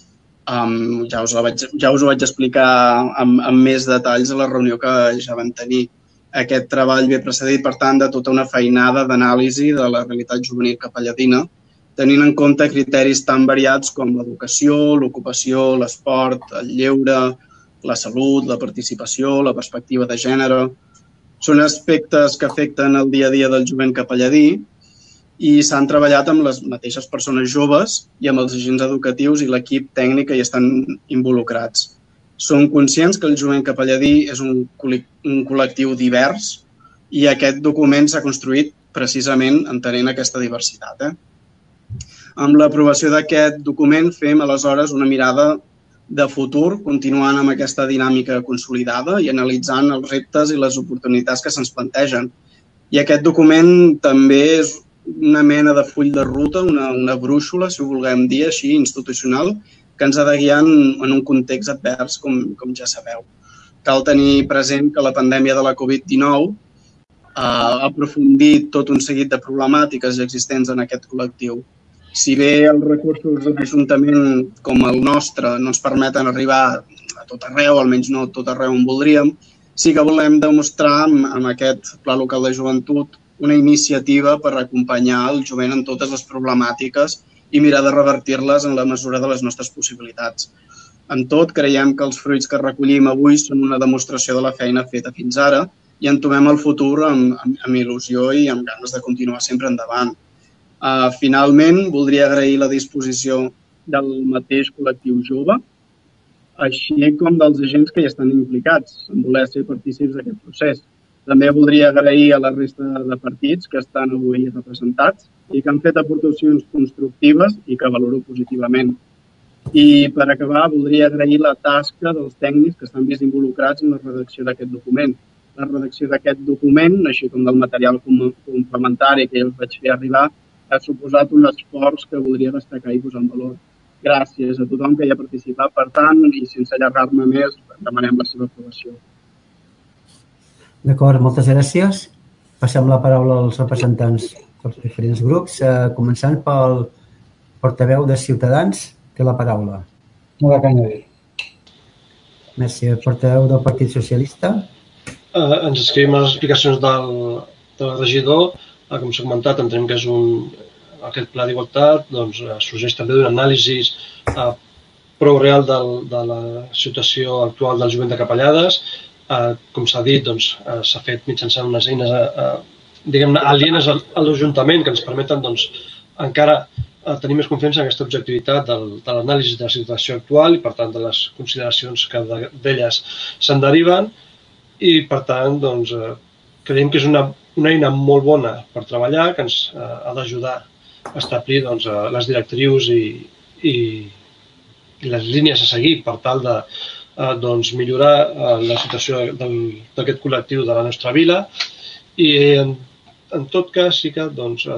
Um, ja, us vaig, ja us ho vaig explicar amb, amb més detalls a la reunió que ja vam tenir. Aquest treball ve precedit, per tant, de tota una feinada d'anàlisi de la realitat juvenil capelladina, tenint en compte criteris tan variats com l'educació, l'ocupació, l'esport, el lleure, la salut, la participació, la perspectiva de gènere. Són aspectes que afecten el dia a dia del jovent capelladí i s'han treballat amb les mateixes persones joves i amb els agents educatius i l'equip tècnic que hi estan involucrats. Som conscients que el jovent capelladí és un col·lectiu divers i aquest document s'ha construït precisament entenent aquesta diversitat. Eh? Amb l'aprovació d'aquest document fem aleshores una mirada de futur, continuant amb aquesta dinàmica consolidada i analitzant els reptes i les oportunitats que se'ns plantegen. I aquest document també és una mena de full de ruta, una, una brúixola, si ho vulguem dir així, institucional, que ens ha de guiar en, en un context advers, com, com ja sabeu. Cal tenir present que la pandèmia de la covid dinou ha aprofundit tot un seguit de problemàtiques existents en aquest col·lectiu. Si bé els recursos de l'Ajuntament com el nostre no ens permeten arribar a tot arreu, almenys no a tot arreu on voldríem, sí que volem demostrar amb, amb aquest Pla Local de Joventut una iniciativa per acompanyar el jovent en totes les problemàtiques i mirar de revertir-les en la mesura de les nostres possibilitats. En tot, creiem que els fruits que recollim avui són una demostració de la feina feta fins ara i entomem el futur amb, amb, amb il·lusió i amb ganes de continuar sempre endavant. Uh, finalment, voldria agrair la disposició del mateix col·lectiu jove així com dels agents que hi estan implicats en voler ser partícips d'aquest procés. També voldria agrair a la resta de partits que estan avui representats i que han fet aportacions constructives i que valoro positivament. I per acabar, voldria agrair la tasca dels tècnics que estan més involucrats en la redacció d'aquest document. La redacció d'aquest document, així com del material complementari que jo els vaig fer arribar, ha suposat un esforç que voldria destacar i posar en valor. Gràcies a tothom que hi ha participat, per tant, i sense allargar-me més, demanem la seva aprovació. D'acord, moltes gràcies. Passem la paraula als representants dels diferents grups, eh, començant pel portaveu de Ciutadans, té la paraula. Nada que añadir. Merci. Portaveu del Partit Socialista. Eh, ens escrivim a les explicacions del, del regidor. Eh, com s'ha comentat, entenem que és un, aquest pla d'igualtat doncs, sorgeix també d'una anàlisi eh, prou real del, de la situació actual del jovent de Capellades. Eh, com s'ha dit, doncs, eh, s'ha fet mitjançant unes eines eh, diguem-ne alienes a, a l'Ajuntament que ens permeten doncs, encara eh, tenir més confiança en aquesta objectivitat del, de l'anàlisi de la situació actual i, per tant, de les consideracions que d'elles se'n deriven i, per tant, doncs, eh, creiem que és una, una eina molt bona per treballar, que ens eh, ha d'ajudar a establir doncs, eh, les directrius i, i, i les línies a seguir per tal de eh, doncs, millorar eh, la situació d'aquest col·lectiu de la nostra vila i en, en tot cas sí que doncs,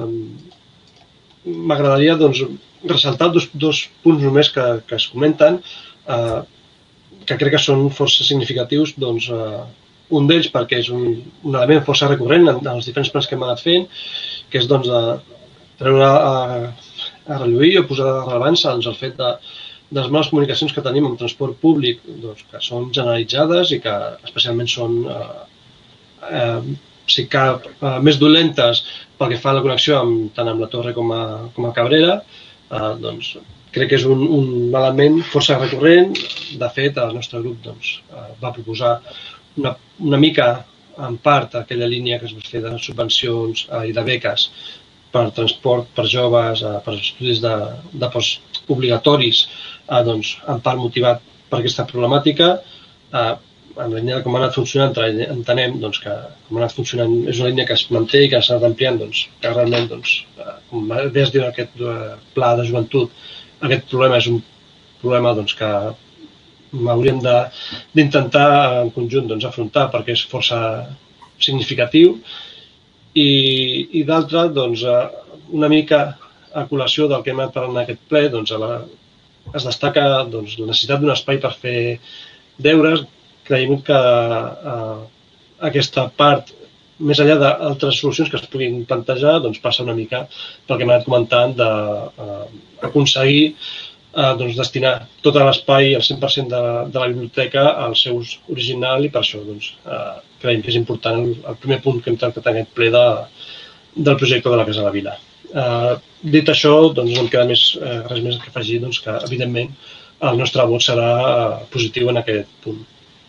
eh, m'agradaria doncs, ressaltar dos, dos punts només que, que es comenten eh, que crec que són força significatius. Doncs, eh, un d'ells perquè és un, un element força recurrent en, en els diferents plans que hem anat fent, que és doncs, de treure a, a reluir o posar de rellevància doncs, el fet de, de les males comunicacions que tenim amb transport públic, doncs, que són generalitzades i que especialment són eh, eh, si cap, eh, més dolentes pel que fa a la connexió amb, tant amb la Torre com a, com a Cabrera, eh, doncs, crec que és un, un element força recurrent. De fet, el nostre grup doncs, eh, va proposar una, una mica, en part, aquella línia que es va fer de subvencions eh, i de beques per transport per joves, eh, per estudis de, de postobligatoris, eh, doncs, en part motivat per aquesta problemàtica. Eh, en la línia de com ha anat funcionant, entenem doncs, que com ha anat funcionant és una línia que es manté i que s'ha anat ampliant, doncs, que realment, doncs, eh, com bé es diu en aquest eh, pla de joventut, aquest problema és un problema doncs, que hauríem d'intentar en conjunt doncs, afrontar perquè és força significatiu i, i d'altra, doncs, una mica a col·lació del que hem anat parlant en aquest ple, doncs, a la, es destaca doncs, la necessitat d'un espai per fer deures. Creiem que eh, aquesta part, més enllà d'altres solucions que es puguin plantejar, doncs, passa una mica pel que hem anat comentant d'aconseguir eh, doncs, destinar tot l'espai, el cent per cent de, de la biblioteca al seu ús original i per això doncs, eh, creiem que és important el, el primer punt que hem tractat en aquest ple de, del projecte de la Casa de la Vila. Eh, dit això, doncs, no em queda més, eh, res més que afegir doncs, que evidentment el nostre vot serà eh, positiu en aquest punt.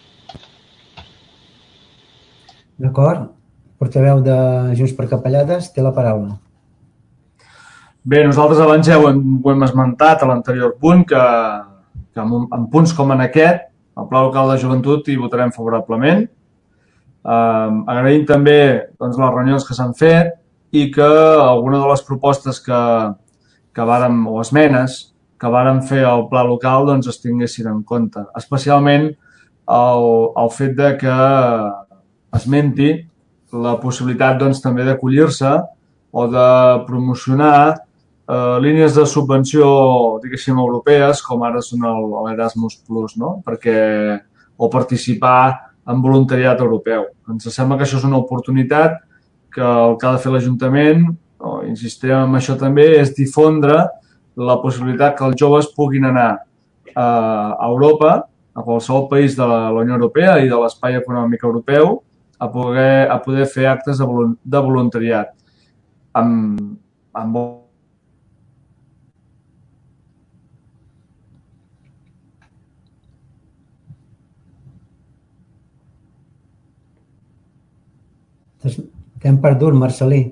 D'acord. Portaveu de Junts per Capellades té la paraula. Bé, nosaltres abans ja ho hem, ho hem esmentat a l'anterior punt, que, que en, en punts com en aquest, el Pla Local de Joventut hi votarem favorablement. Eh, agraïm també doncs, les reunions que s'han fet i que alguna de les propostes que, que vàrem, o esmenes que vàrem fer al Pla Local doncs, es tinguessin en compte. Especialment el, el fet de que esmenti la possibilitat doncs, també d'acollir-se o de promocionar eh, línies de subvenció, diguéssim, europees, com ara són l'Erasmus plus, no? Perquè, o participar en voluntariat europeu. Ens sembla que això és una oportunitat que el que ha de fer l'Ajuntament, no? Insistim en això també, és difondre la possibilitat que els joves puguin anar a Europa, a qualsevol país de la Unió Europea i de l'Espai Econòmic Europeu, a poder, a poder fer actes de, volun, de voluntariat. Amb, amb... T'hem perdut, Marcelí.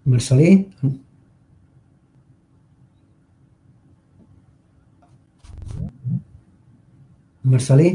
Marcelí? Marcelí?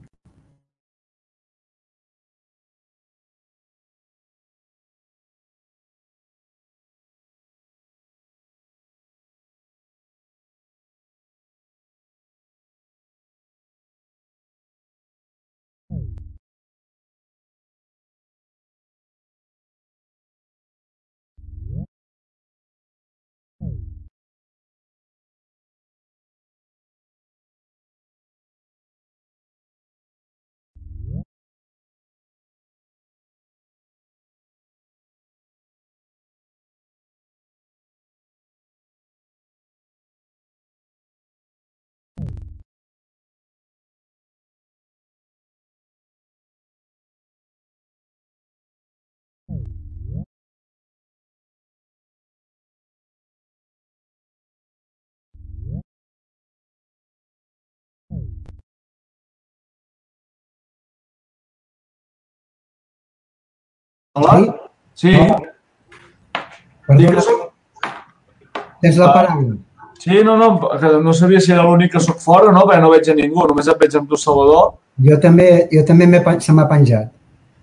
Hola? Sí. Perdona, tens la paraula. Sí, no, no, que no sabia si era l'únic que soc fora o no, perquè no veig a ningú, només et veig amb tu, Salvador. Jo també, jo també m'he pen- se m'ha penjat.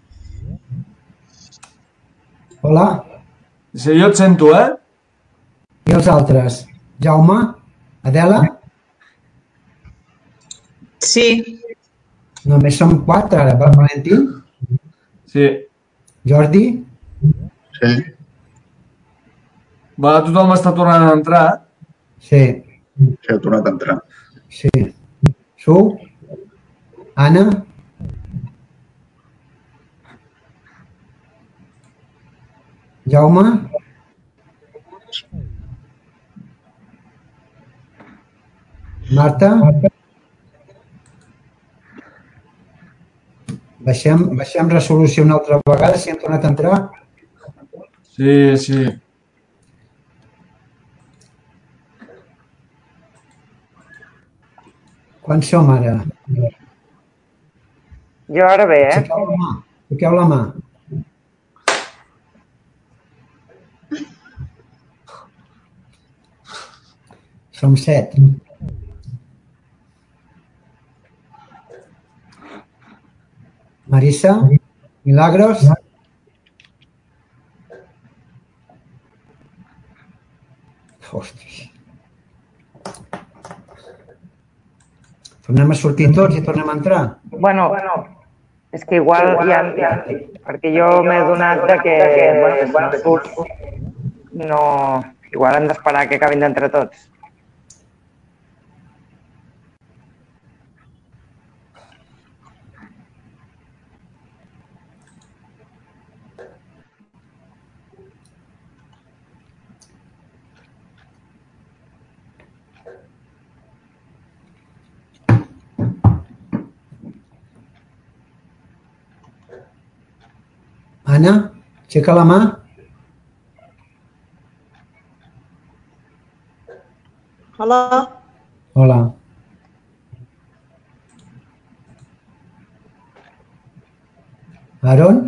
Hola? Sí, jo et sento, eh? I els altres? Jaume? Adela? Sí. Només som quatre ara. Va- Valentín? Sí. Jordi? Sí. Va, tothom està tornant a entrar. Sí. Sí, ha tornat a entrar. Sí. Su? Anna? Jaume? Marta? Baixem, baixem resolució una altra vegada, si hem tornat a entrar. Sí, sí. Quan som ara? Jo ara bé, eh? Aixequeu la mà. Aixequeu la mà. Som set. Marissa? Milagros? Ostres. Tornem a sortir tots i tornem a entrar? Bueno, és que igual ja, ja perquè jo m'he donat de que, bueno, que si no surts, no, igual hem d'esperar que acabin d'entrar tots. Anna, aixeca la mà. Hola. Hola. Aaron?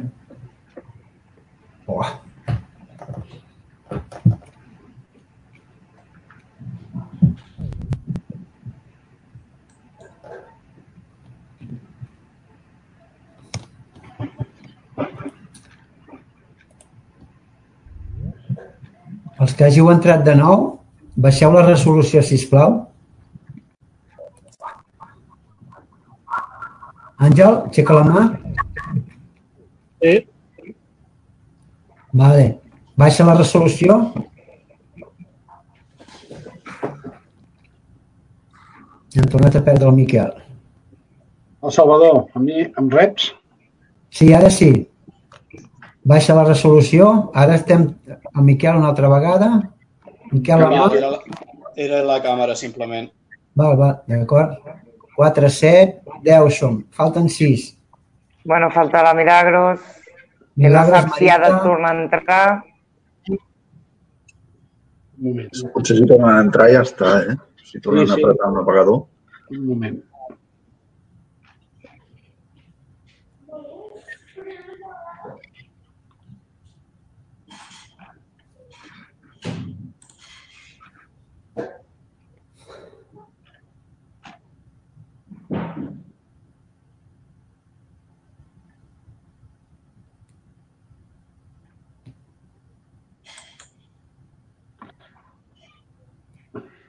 Oh. Els que hàgiu entrat de nou, baixeu la resolució, sisplau. Àngel, aixeca la mà. Sí. Vale. Baixa la resolució. Hem tornat a perdre el Miquel. El Salvador, amb mi em reps? Sí, ara sí. Baixa la resolució. Ara estem el Miquel una altra vegada. Miquel, la mà. Era la, era la càmera, simplement. Val, val, d'acord. quatre, set, deu som. Falten sis. Bueno, falta la Milagros, que Milagros, no sap si ha de Marita. tornar a entrar. Un moment. Potser si tornen a entrar ja està, eh? Si tornen Sí, sí. a apretar un apagador. Un moment.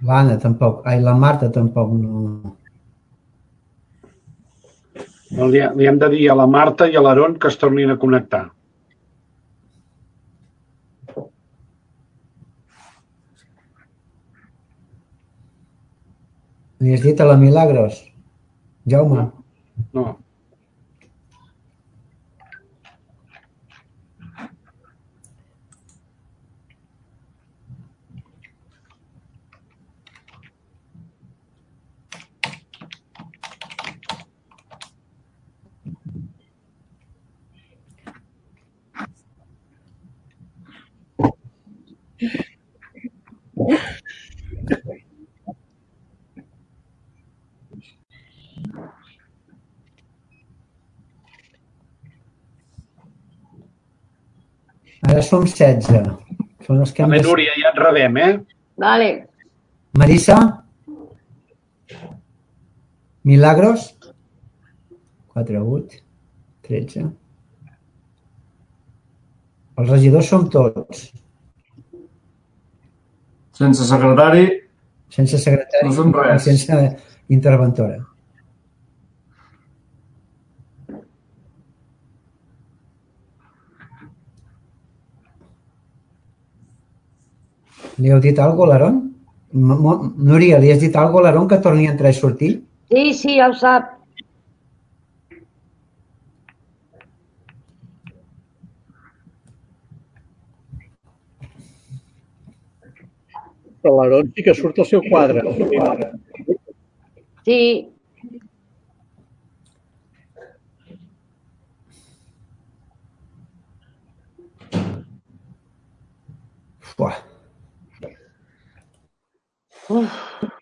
L'Anna tampoc. Ai, la Marta tampoc no. Li, li hem de dir a la Marta i a l'Aaron que es tornin a connectar. Li has dit a la Milagros? Jaume? No. Ara som setze. Són els que hem A veure, de... Núria, ja et rebem, eh? Vale. Marissa? Milagros? quatre, vuit, tretze. Els regidors som tots. Sense secretari. Sense secretari. No fem res. Sense interventora. Li heu dit alguna cosa a l'Aaron? Núria, li has dit alguna cosa a l'Aaron que torni a entrar i sortir? Sí, sí, ja ho sap. Però l'Aaron sí que surt el seu quadre. Sí. Uah. Uf.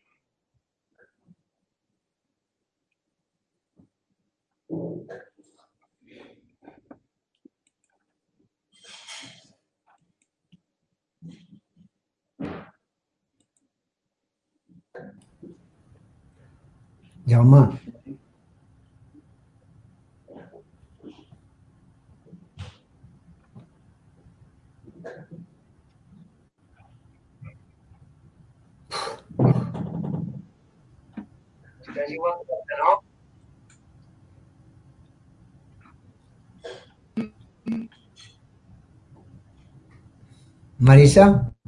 Jaume. Marissa?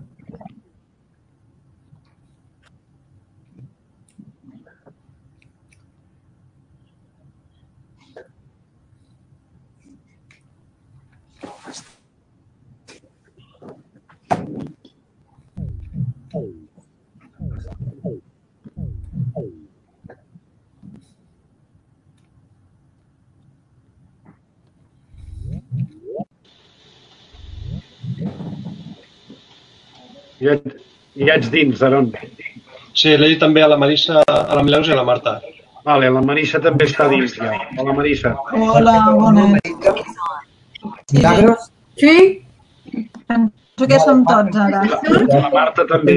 Ja, ja ets dins, Aaron. Sí, l'he dit també a la Marissa, a la Milagros i a la Marta. Vale, la Marissa també està dins ja. Hola, Marissa. Hola, bones. Milagros? Sí? Penso que som tots ara. La Marta també.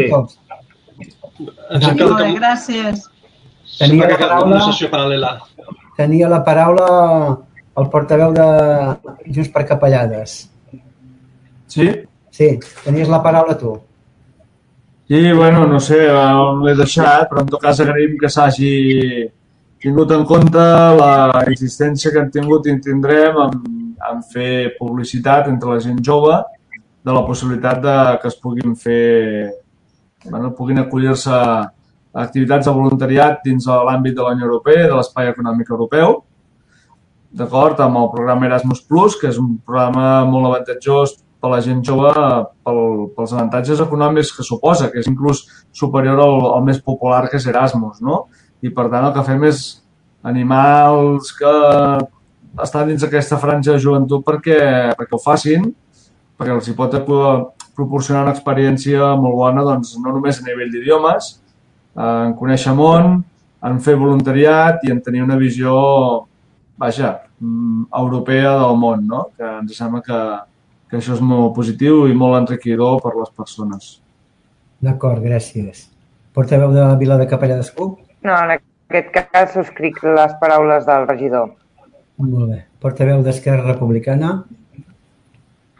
Ens hem quedat amb... Gràcies. Tenia la una paraula, sessió paral·lela. tenia la paraula el portaveu de Junts per Capellades. Sí? Sí, tenies la paraula tu. Sí, bueno, no sé, l'he deixat, però en tot cas agraïm que s'hagi tingut en compte la insistència que hem tingut i en tindrem en, en fer publicitat entre la gent jove de la possibilitat de que es puguin fer, bueno, puguin acollir-se a activitats de voluntariat dins de l'àmbit de la Unió Europea, de l'Espai Econòmic Europeu, d'acord amb el programa Erasmus plus, que és un programa molt avantatjós per la gent jove pel, pels avantatges econòmics que suposa, que és inclús superior al, al més popular que és Erasmus, no? I per tant el que fem és animar els que estan dins d'aquesta franja de joventut perquè, perquè ho facin, perquè els hi pot proporcionar una experiència molt bona, doncs, no només a nivell d'idiomes, en conèixer món, en fer voluntariat i en tenir una visió, vaja, europea del món, no? Que ens sembla que, que això és molt positiu i molt enriquidor per les persones. D'acord, gràcies. Portaveu de Vila de Capellades Cup? No, en aquest cas subscric les paraules del regidor. Molt bé. Portaveu d'Esquerra Republicana?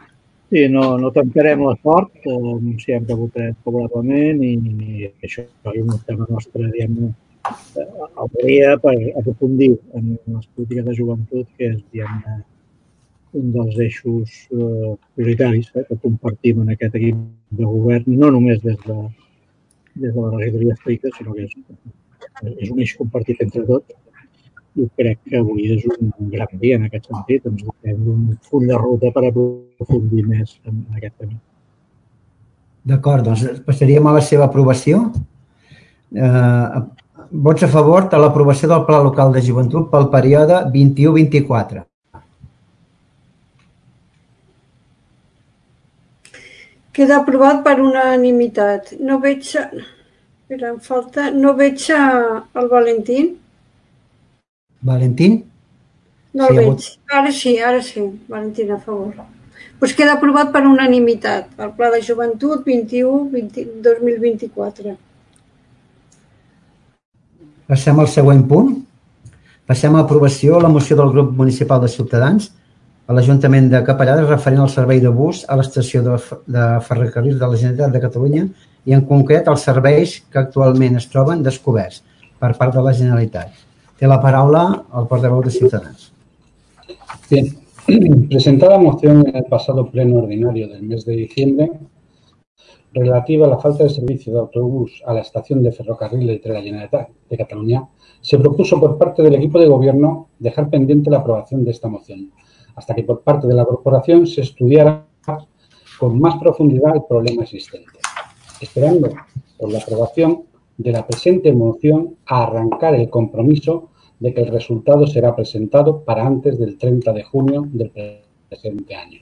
Sí, no, no tancarem la sort, eh, anunciem que votarem favorablement i, i això és un tema nostre, diguem-ne, eh, hauria per aprofundir en les polítiques de joventut, que és, diguem-ne, un dels eixos eh, prioritaris eh, que compartim en aquest equip de govern, no només des de, des de la regidoria estricta, sinó que és, és un eix compartit entre tots. I crec que avui és un gran dia en aquest sentit. Ens donem un full de ruta per aprofundir més en aquest camí. D'acord, doncs passaríem a la seva aprovació. Eh, vots a favor de l'aprovació del Pla Local de Joventut pel període vint-i-u vint-i-quatre. Queda aprovat per unanimitat. No veig... Espera, em falta... No veig el Valentín. Valentín? No el veig. Ara sí, ara sí. Valentín, a favor. Doncs queda aprovat per unanimitat. El Pla de Joventut vint-i-u dos mil vint-i-quatre. Passem al següent punt. Passem a aprovació la moció del grup municipal de Ciutadans a l'Ajuntament de Capellades referent al servei de bus a l'estació de, de ferrocarrils de la Generalitat de Catalunya i en concret als serveis que actualment es troben descoberts per part de la Generalitat. Té la paraula el portaveu de Ciutadans. Bien, presentada moción en el pasado pleno ordinario del mes de diciembre relativa a la falta de servicio de autobús a la estación de ferrocarriles de la Generalitat de Cataluña, se propuso por parte del equipo de gobierno dejar pendiente la aprobación de esta moción, hasta que por parte de la corporación se estudiara con más profundidad el problema existente, esperando por la aprobación de la presente moción a arrancar el compromiso de que el resultado será presentado para antes del treinta de junio del presente año.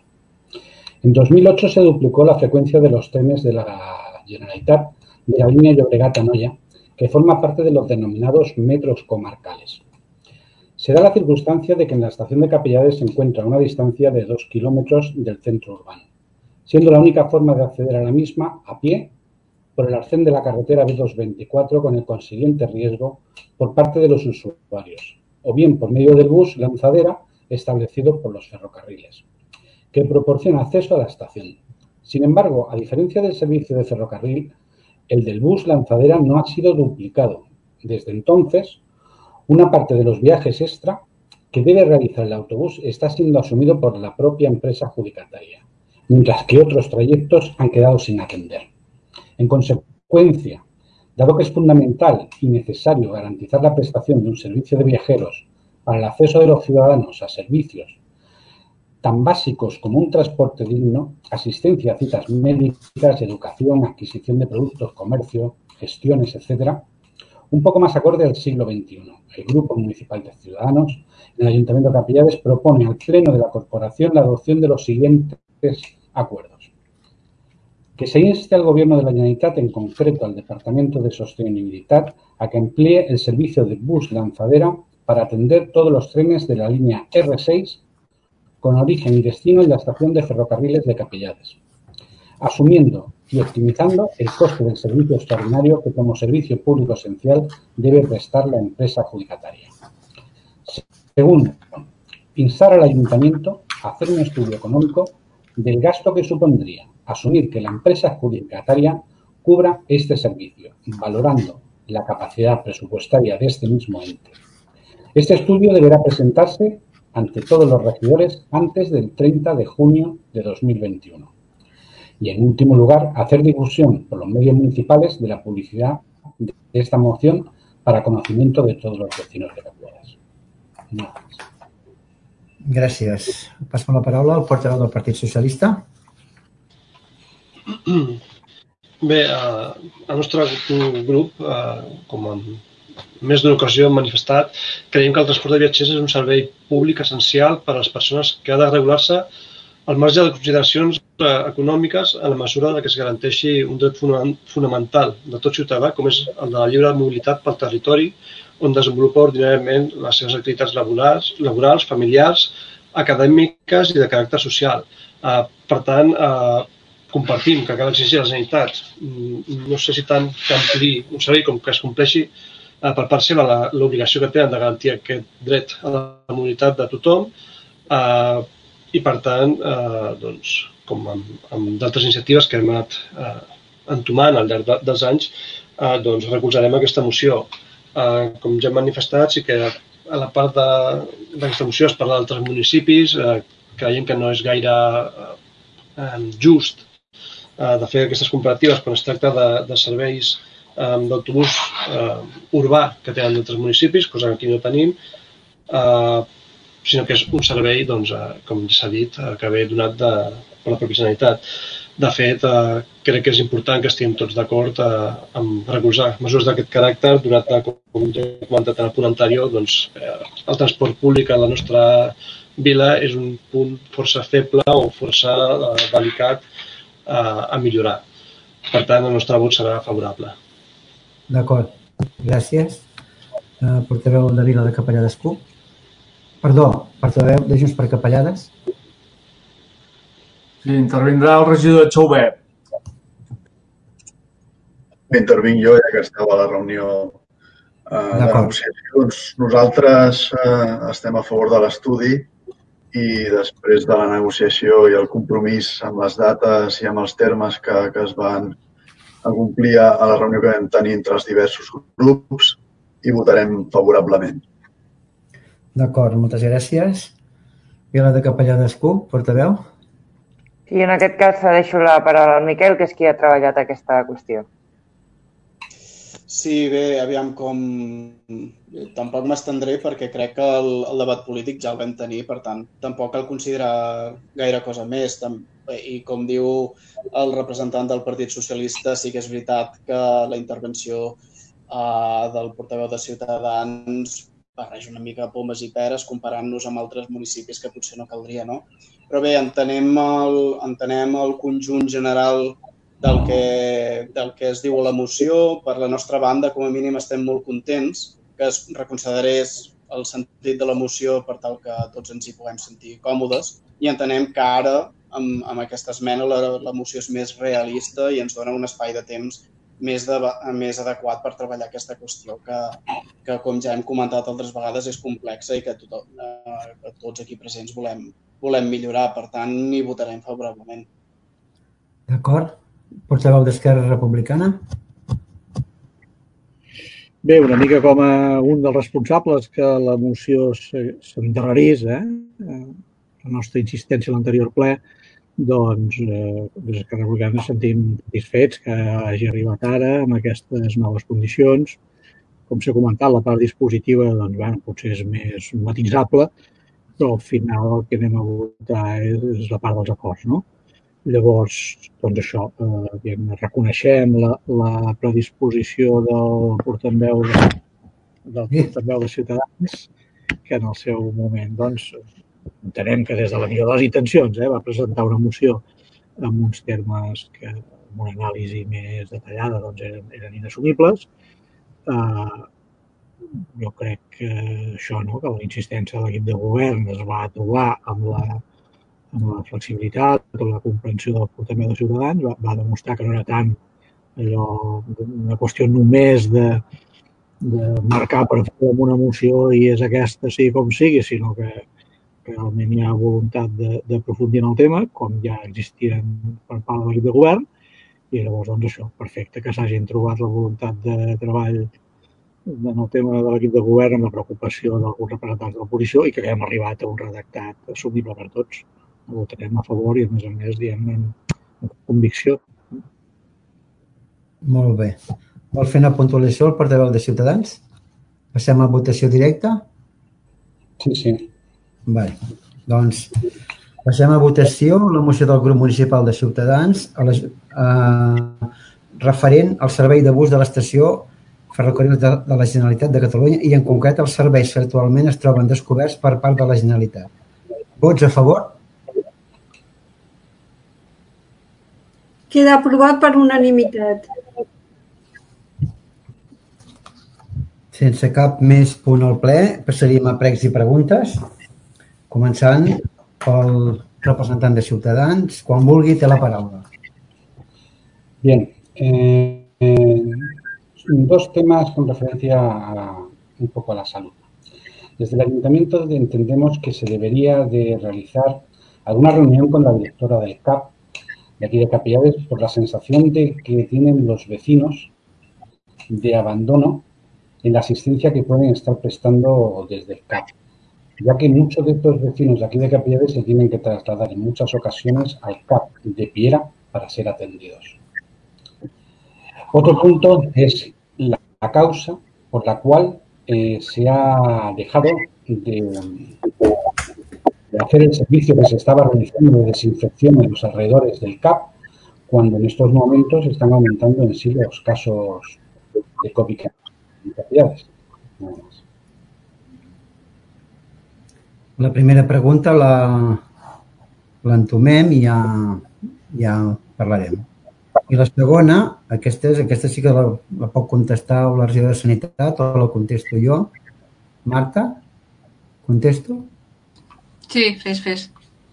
En dos mil ocho se duplicó la frecuencia de los trenes de la Generalitat de la línea Llobregat-Anoia, que forma parte de los denominados metros comarcales. Se da la circunstancia de que en la estación de Capellades se encuentra a una distancia de dos kilómetros del centro urbano, siendo la única forma de acceder a la misma a pie por el arcén de la carretera B doscientos veinticuatro con el consiguiente riesgo por parte de los usuarios, o bien por medio del bus lanzadera establecido por los ferrocarriles, que proporciona acceso a la estación. Sin embargo, a diferencia del servicio de ferrocarril, el del bus lanzadera no ha sido duplicado. Desde entonces, una parte de los viajes extra que debe realizar el autobús está siendo asumido por la propia empresa adjudicataria, mientras que otros trayectos han quedado sin atender. En consecuencia, dado que es fundamental y necesario garantizar la prestación de un servicio de viajeros para el acceso de los ciudadanos a servicios tan básicos como un transporte digno, asistencia a citas médicas, educación, adquisición de productos, comercio, gestiones, etcétera, un poco más acorde al siglo veintiuno. El Grupo Municipal de Ciudadanos en el Ayuntamiento de Capellades propone al Pleno de la Corporación la adopción de los siguientes acuerdos. Que se inste al Gobierno de la Generalitat, en concreto al Departamento de Sostenibilidad, a que emplee el servicio de bus lanzadera para atender todos los trenes de la línea erre seis con origen y destino en la estación de ferrocarriles de Capellades, asumiendo y optimizando el coste del servicio extraordinario que como servicio público esencial debe prestar la empresa adjudicataria. Segundo, instar al Ayuntamiento a hacer un estudio económico del gasto que supondría asumir que la empresa adjudicataria cubra este servicio, valorando la capacidad presupuestaria de este mismo ente. Este estudio deberá presentarse ante todos los regidores antes del treinta de junio de dos mil veintiuno. Y, en último lugar, hacer difusión por los medios municipales de la publicidad de esta moción para conocimiento de todos los vecinos de Capellades. Nada más. Gràcies. Passo la paraula al portaveu del Partit Socialista. Bé, el nostre grup, com en més d'una ocasió hem manifestat, creiem que el transport de viatgers és un servei públic essencial per a les persones que ha de regular-se al marge de consideracions econòmiques en la mesura que es garanteixi un dret fonamental de tot ciutadà, com és el de la lliure mobilitat pel territori, on desenvolupa ordinàriament les seves activitats laborals, laborals, familiars, acadèmiques i de caràcter social. Per tant, compartim que cal exigir a la Generalitat, no sé si tant que ampliï un servei com que es compleixi per part seva l'obligació que tenen de garantir aquest dret a la mobilitat de tothom, i per tant, eh, doncs, com amb, amb d'altres iniciatives que hem anat eh, entomant al llarg de, dels anys, eh, doncs recolzarem aquesta moció. Eh, com ja hem manifestat, sí que a la part d'aquesta moció es parla d'altres municipis, eh, creiem que no és gaire eh, just eh, de fer aquestes comparatives quan es tracta de, de serveis eh, d'autobús eh, urbà que tenen d'altres municipis, cosa que aquí no tenim, eh, sinó que és un servei, doncs, eh, com ja s'ha dit, eh, que ve donat de, per la pròpia Generalitat. De fet, eh, crec que és important que estiguem tots d'acord eh, amb recolzar mesures d'aquest caràcter, donat que, com ja he comentat en el punt anterior, doncs, eh, el transport públic a la nostra vila és un punt força feble o força eh, delicat eh, a millorar. Per tant, el nostre vot serà favorable. D'acord, gràcies. Eh, portaveu de Vila de Capellades C U P. Perdó, portaveu de Junts per Capellades. Sí, intervindrà el regidor de Xaubet. Intervinc jo, ja que estava a la reunió eh, de negociació. Doncs nosaltres eh, estem a favor de l'estudi i després de la negociació i el compromís amb les dates i amb els termes que, que es van complir a la reunió que vam tenir entre els diversos grups i votarem favorablement. D'acord, moltes gràcies. Vila de Capellades C U P, portaveu. I en aquest cas deixo la paraula al Miquel, que és qui ha treballat aquesta qüestió. Sí, bé, aviam com... Tampoc m'estendré perquè crec que el, el debat polític ja el vam tenir, per tant, tampoc cal considerar gaire cosa més. I com diu el representant del Partit Socialista, sí que és veritat que la intervenció eh, del portaveu de Ciutadans barreja una mica pomes i peres comparant-nos amb altres municipis que potser no caldria, no? Però bé, entenem el, entenem el conjunt general del que, del que es diu a la moció. Per la nostra banda, com a mínim, estem molt contents que es reconsiderés el sentit de la moció per tal que tots ens hi puguem sentir còmodes i entenem que ara, amb, amb aquesta esmena, la, la moció és més realista i ens dona un espai de temps més, de, més adequat per treballar aquesta qüestió que, que, com ja hem comentat altres vegades, és complexa i que, tothom, eh, que tots aquí presents volem, volem millorar. Per tant, hi votarem favorablement. D'acord. Portaveu d'Esquerra Republicana. Bé, una mica com a un dels responsables que la moció s'endarrerís, eh? La nostra insistència a l'anterior ple, doncs, eh, des d'Esquerra Republicana ens sentim satisfets que hagi arribat ara amb aquestes noves condicions. Com s'ha comentat, la part dispositiva doncs, bueno, potser és més matisable, però al final el que anem a votar és, és la part dels acords, no? Llavors, doncs això, eh, reconeixem la, la predisposició del portaveu de, del portaveu de Ciutadans, que en el seu moment, doncs, entenem que des de la millor de les intencions eh, va presentar una moció amb uns termes que, amb una anàlisi més detallada, doncs, eren, eren inassumibles. Eh, jo crec que això, no?, que la insistència de l'equip de govern es va trobar amb la amb la flexibilitat o la comprensió del portaveu de Ciutadans, va, va demostrar que no era tant allò, una qüestió només de, de marcar per fer una moció i és aquesta sí com sigui, sinó que realment hi ha voluntat d'aprofundir en el tema, com ja existien per part de l'equip de govern, i llavors, doncs, això, perfecte que s'hagin trobat la voluntat de treball en el tema de l'equip de govern amb la preocupació d'alguns representants de l'oposició i que haguem arribat a un redactat assumible per tots. Ho votarem a favor i, a més a més, diem amb, amb convicció. Molt bé. Vol fer una puntualització el portaveu de Ciutadans? Passem a votació directa? Sí, sí. Vale. Doncs passem a votació la moció del grup municipal de Ciutadans a la, a, referent al servei de bus de l'estació ferrocarrils de, de la Generalitat de Catalunya i, en concret, els serveis que actualment es troben descoberts per part de la Generalitat. Vots a favor? Queda aprovat per unanimitat. Sense cap més punt al ple, passaríem a pregs i preguntes, començant pel representant de Ciutadans. Quan vulgui, té la paraula. Bien. Eh, eh, dos temas con referencia a, un poco a la salud. Desde el Ayuntamiento entendemos que se debería de realizar alguna reunión con la directora del C A P de aquí de Capellades por la sensación de que tienen los vecinos de abandono en la asistencia que pueden estar prestando desde el C A P, ya que muchos de estos vecinos de aquí de Capellades se tienen que trasladar en muchas ocasiones al C A P de Piera para ser atendidos. Otro punto es la causa por la cual eh, se ha dejado de, de hacer el servicio que se estaba realizando de desinfección en los alrededores del C A P, cuando en estos momentos están aumentando en sí los casos de COVID en Capellades. Nada más. La primera pregunta la l'entomem i ja, ja parlarem. I la segona, aquesta, és, aquesta sí que la, la pot contestar o la regidora de Sanitat o la contesto jo. Marta, contesto? Sí, fes, fes.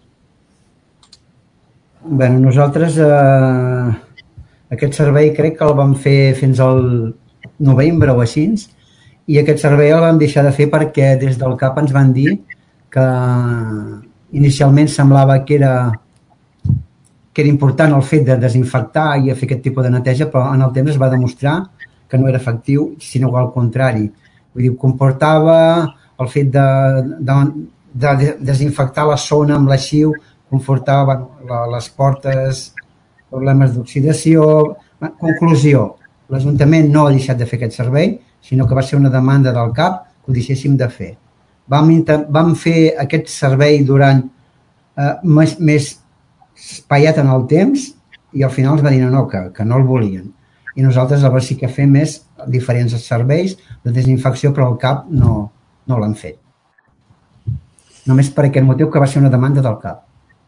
Bé, nosaltres eh, aquest servei crec que el vam fer fins al novembre o així, i aquest servei el vam deixar de fer perquè des del C A P ens van dir que inicialment semblava que era que era important el fet de desinfectar i fer aquest tipus de neteja, però en el temps es va demostrar que no era efectiu, sinó al contrari. Vull dir, comportava el fet de, de, de desinfectar la zona amb laixiu, comportava bueno, les portes, problemes d'oxidació. Conclusió, l'Ajuntament no ha deixat de fer aquest servei, sinó que va ser una demanda del C A P que ho deixéssim de fer. Vam, vam fer aquest servei durant eh, més, més espaiat en el temps i al final ens va dir no, que, que no el volien. I nosaltres llavors sí que fem més diferents serveis de desinfecció, però el C A P no, no l'han fet. Només per aquest motiu que va ser una demanda del C A P.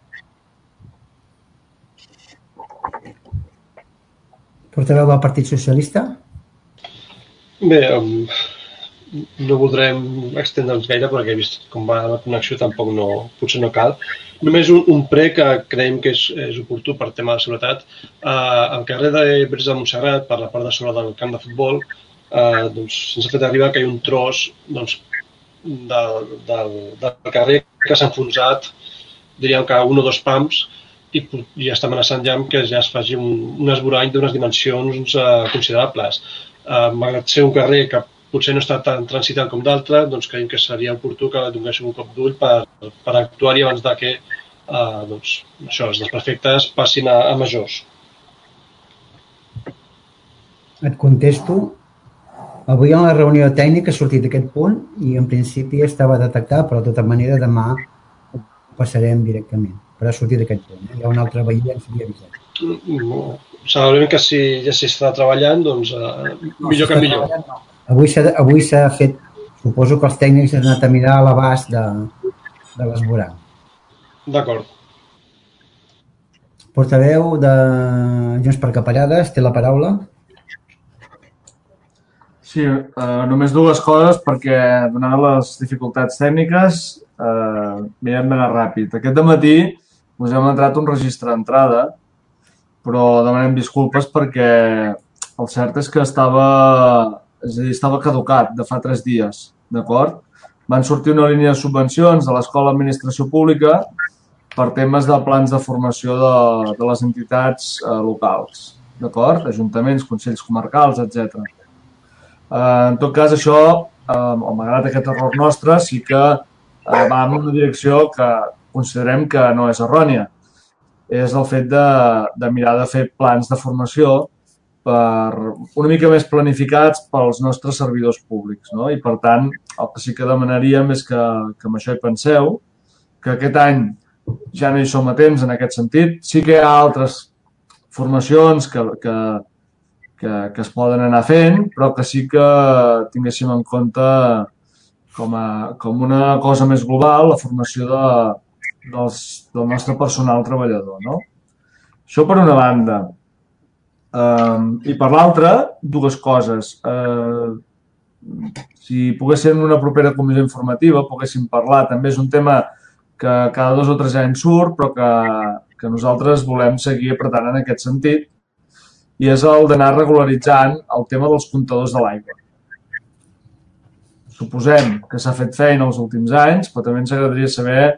Portaveu del Partit Socialista? Bé, um, no voldrem extendre'ns gaire perquè he vist com va la connexió, tampoc no, potser no cal. Només un, un pre que creiem que és, és oportú per tema de seguretat. Uh, al carrer de Bresa de Montserrat, per la part de sobre del camp de futbol, uh, doncs, se'ns ha fet arribar que hi ha un tros doncs, del, del, del carrer que s'ha enfonsat, diríem que un o dos pams, i, i està amenaçant ja que ja es faci un, un esborany d'unes dimensions uh, considerables. Uh, malgrat ser un carrer que potser no està tan transitat com d'altres, doncs creiem que seria oportú que donéssim un cop d'ull per, per actuar-hi abans de que uh, doncs, això, els desperfectes passin a, a majors. Et contesto. Avui en la reunió tècnica ha sortit aquest punt i en principi estava detectat, però de tota manera demà ho passarem directament. Però ha sortit aquest punt. Eh? Hi ha un altre veí que ens havia avisat. No, segurament que si ja s'hi està treballant, doncs uh, millor que millor. No. Avui s'ha avui s'ha fet, suposo que els tècnics han anat a mirar a l'abast de, de l'esborany. D'acord. Portaveu de Junts per Capellades, té la paraula. Sí, eh, només dues coses perquè, donant les dificultats tècniques, eh, mirem d'anar ràpid. Aquest dematí us hem entrat un registre d'entrada, però demanem disculpes perquè el cert és que estava, és a dir, estava caducat de fa tres dies, d'acord? Van sortir una línia de subvencions de l'Escola d'Administració Pública per temes de plans de formació de, de les entitats eh, locals, d'acord? Ajuntaments, consells comarcals, etcètera. Eh, en tot cas, això, eh, malgrat aquest error nostre, sí que eh, va en una direcció que considerem que no és errònia. És el fet de, de mirar de fer plans de formació per una mica més planificats pels nostres servidors públics, no? I, per tant, el que sí que demanaríem és que, que amb això hi penseu, que aquest any ja no hi som a temps en aquest sentit. Sí que hi ha altres formacions que, que, que, que es poden anar fent, però que sí que tinguéssim en compte com, a, com una cosa més global la formació de, dels, del nostre personal treballador, no? Això per una banda. Uh, I per l'altra, dues coses. Uh, si poguéssim en una propera comissió informativa, poguéssim parlar. També és un tema que cada dos o tres anys surt, però que, que nosaltres volem seguir apretant en aquest sentit, i és el d'anar regularitzant el tema dels comptadors de l'aigua. Suposem que s'ha fet feina els últims anys, però també ens agradaria saber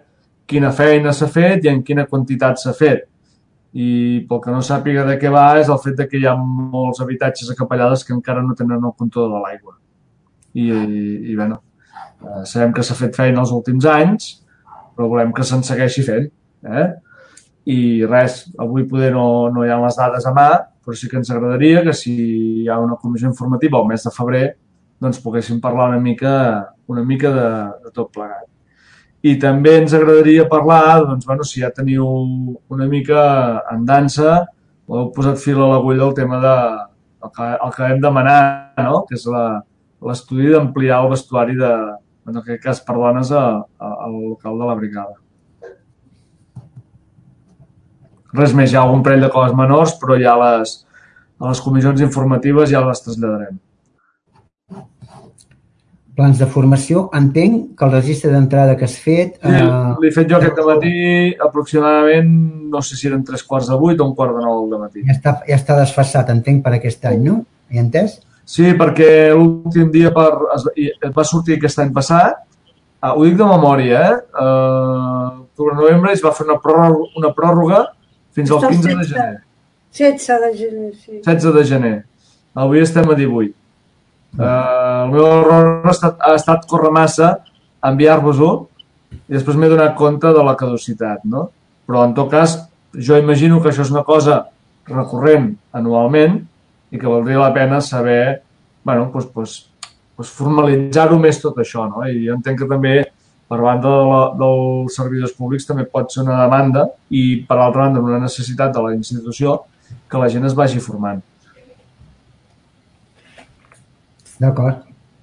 quina feina s'ha fet i en quina quantitat s'ha fet. I pel que no sàpiga de què va és el fet de que hi ha molts habitatges a Capellades que encara no tenen el comptador de l'aigua. I, i, i bueno, sabem que s'ha fet feina els últims anys, però volem que se'n segueixi fent. Eh? I res, avui poder no, no hi ha les dades a mà, però sí que ens agradaria que si hi ha una comissió informativa al mes de febrer, doncs poguéssim parlar una mica, una mica de, de tot plegat. I també ens agradaria parlar, doncs, bueno, si ja teniu una mica en dansa, o heu posat fil a l'agulla el tema de el que, el que vam demanar, no? Que és l'estudi d'ampliar el vestuari de, en aquest cas per dones, a, a, al local de la brigada. Res més, hi ha algun parell de coses menors, però ja les, a les comissions informatives ja les traslladarem. Plans de formació. Entenc que el registre d'entrada que has fet... Sí, eh... l'he fet jo aquest matí, aproximadament, no sé si eren tres quarts de vuit o un quart de nou del matí. Ja està, ja està desfasat, entenc, per aquest any, no? He entès? Sí, perquè l'últim dia per, es va sortir aquest any passat, ah, ho dic de memòria, eh? Uh, octubre-novembre es va fer una pròrroga, una pròrroga fins al quinze de gener. setze de gener, sí. setze de gener. Avui estem a divuit. Uh, el meu error ha estat, ha estat córrer massa, enviar-vos-ho i després m'he donat compte de la caducitat, no? Però en tot cas, jo imagino que això és una cosa recurrent anualment i que valdria la pena saber, bueno, doncs, doncs, doncs formalitzar-ho més tot això, no? I jo entenc que també per banda de la, dels servidors públics també pot ser una demanda i per altra banda una necessitat de la institució que la gent es vagi formant. D'acord.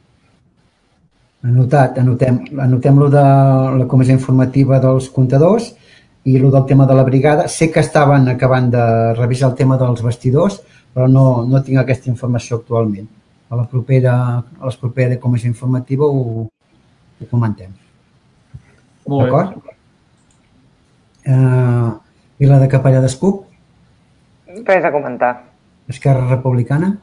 Anotat, anotem, anotem-lo de la comissió informativa dels comptadors i el del tema de la brigada. Sé que estaven acabant de revisar el tema dels vestidors, però no, no tinc aquesta informació actualment. A la propera, a la propera comissió informativa ho, ho comentem. D'acord? Uh, Vila de Capellades Cup? Res a comentar. Esquerra Republicana?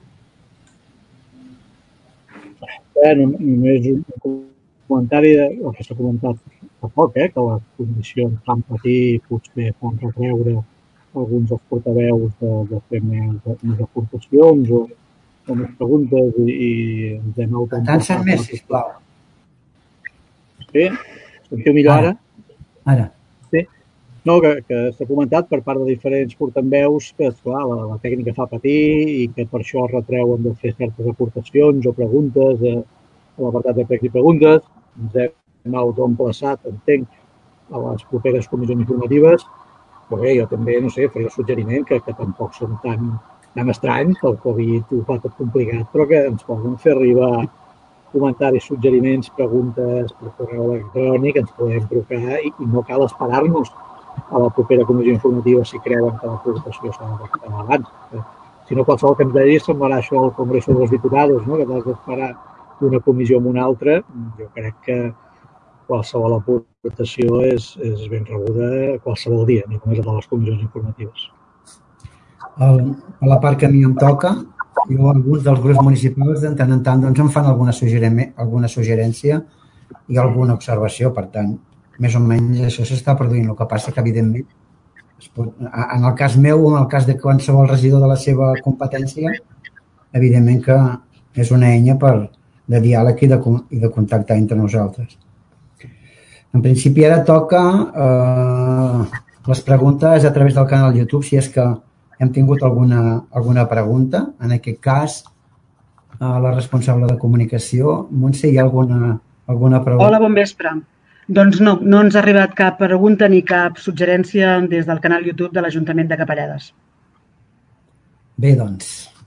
Eh, només un comentari del que s'ha comentat fa poc, eh, que les condicions fan patir, potser fan retreure alguns dels portaveus de, de fer més, més aportacions o, o més preguntes i, i ens hem autoemplaçat. Més, sisplau. Sí? Sentiu millor ara? Ara. Sí. No, que, que s'ha comentat per part de diferents portaveus que, esclar, la, la tècnica fa patir i que per això es retreuen de fer certes aportacions o preguntes a, a l'apartat de pregs i preguntes. Ens hem autoemplaçat, entenc, a les properes comissions informatives, però bé, jo també, no sé, faria el suggeriment que, que tampoc són tan, tan estranys, que el Covid ho fa tot complicat, però que ens poden fer arribar comentaris, suggeriments, preguntes per correu electrònic, ens podem trucar i, i no cal esperar-nos a la propera comissió informativa si creuen que l'aportació s'ha de fer abans. Si no, qualsevol que ens digui semblarà això al Congreso dels Diputados, no? Que t'has d'esperar d'una comissió amb una altra. Jo crec que qualsevol aportació és, és ben rebuda qualsevol dia, no només a les comissions informatives. El, a la part que a mi em toca, jo alguns dels grups municipals de tant en tant doncs, em fan alguna, alguna suggerència i alguna observació, per tant, més o menys això s'està produint. El que passa que, evidentment, es pot, en el cas meu o en el cas de qualsevol regidor de la seva competència, evidentment que és una eina per, de diàleg i de, i de contactar entre nosaltres. En principi ara toca eh, les preguntes a través del canal YouTube, si és que hem tingut alguna, alguna pregunta. En aquest cas, eh, la responsable de comunicació. Montse, hi ha alguna, alguna pregunta? Hola, bon vespre. Doncs no, no ens ha arribat cap pregunta ni cap suggerència des del canal YouTube de l'Ajuntament de Capellades. Bé, doncs,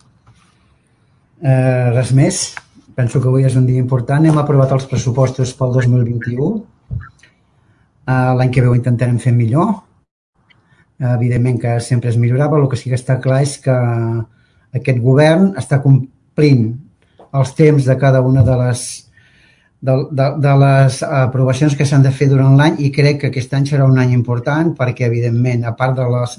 eh, res més. Penso que avui és un dia important. Hem aprovat els pressupostos pel dos mil vint-i-u. Eh, L'any que ve ho intentarem fer millor. Eh, evidentment que sempre és millorable. El que sí que està clar és que aquest govern està complint els temps de cada una de les De, de, de les aprovacions que s'han de fer durant l'any i crec que aquest any serà un any important perquè, evidentment, a part de les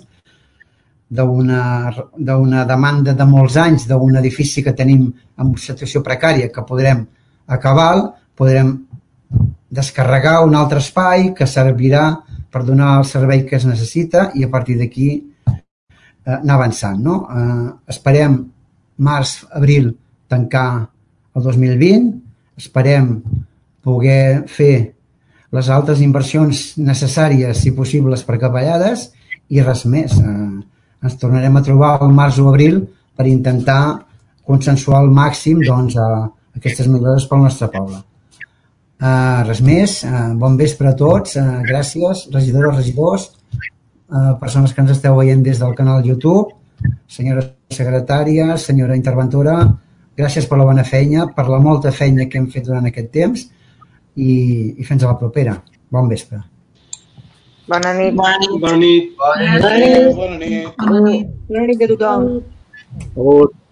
d'una demanda de molts anys d'un edifici que tenim en situació precària que podrem acabar, podrem descarregar un altre espai que servirà per donar el servei que es necessita i a partir d'aquí eh, anar avançant. No? Eh, esperem març, abril, tancar el dos mil vint, esperem poder fer les altres inversions necessàries, si possibles, per capellades i res més. Eh, ens tornarem a trobar al març o abril per intentar consensuar al màxim doncs, a aquestes millores pel nostre poble. Uh, res més, uh, bon vespre a tots, uh, gràcies, regidores, regidors, uh, persones que ens esteu veient des del canal YouTube, senyora secretària, senyora interventora, gràcies per la bona feina, per la molta feina que hem fet durant aquest temps i, i fins a la propera. Bon vespre. Bona nit. Bona nit. Bona nit. Bona nit. Bona nit. Bona nit. Bona nit a tothom. Salut.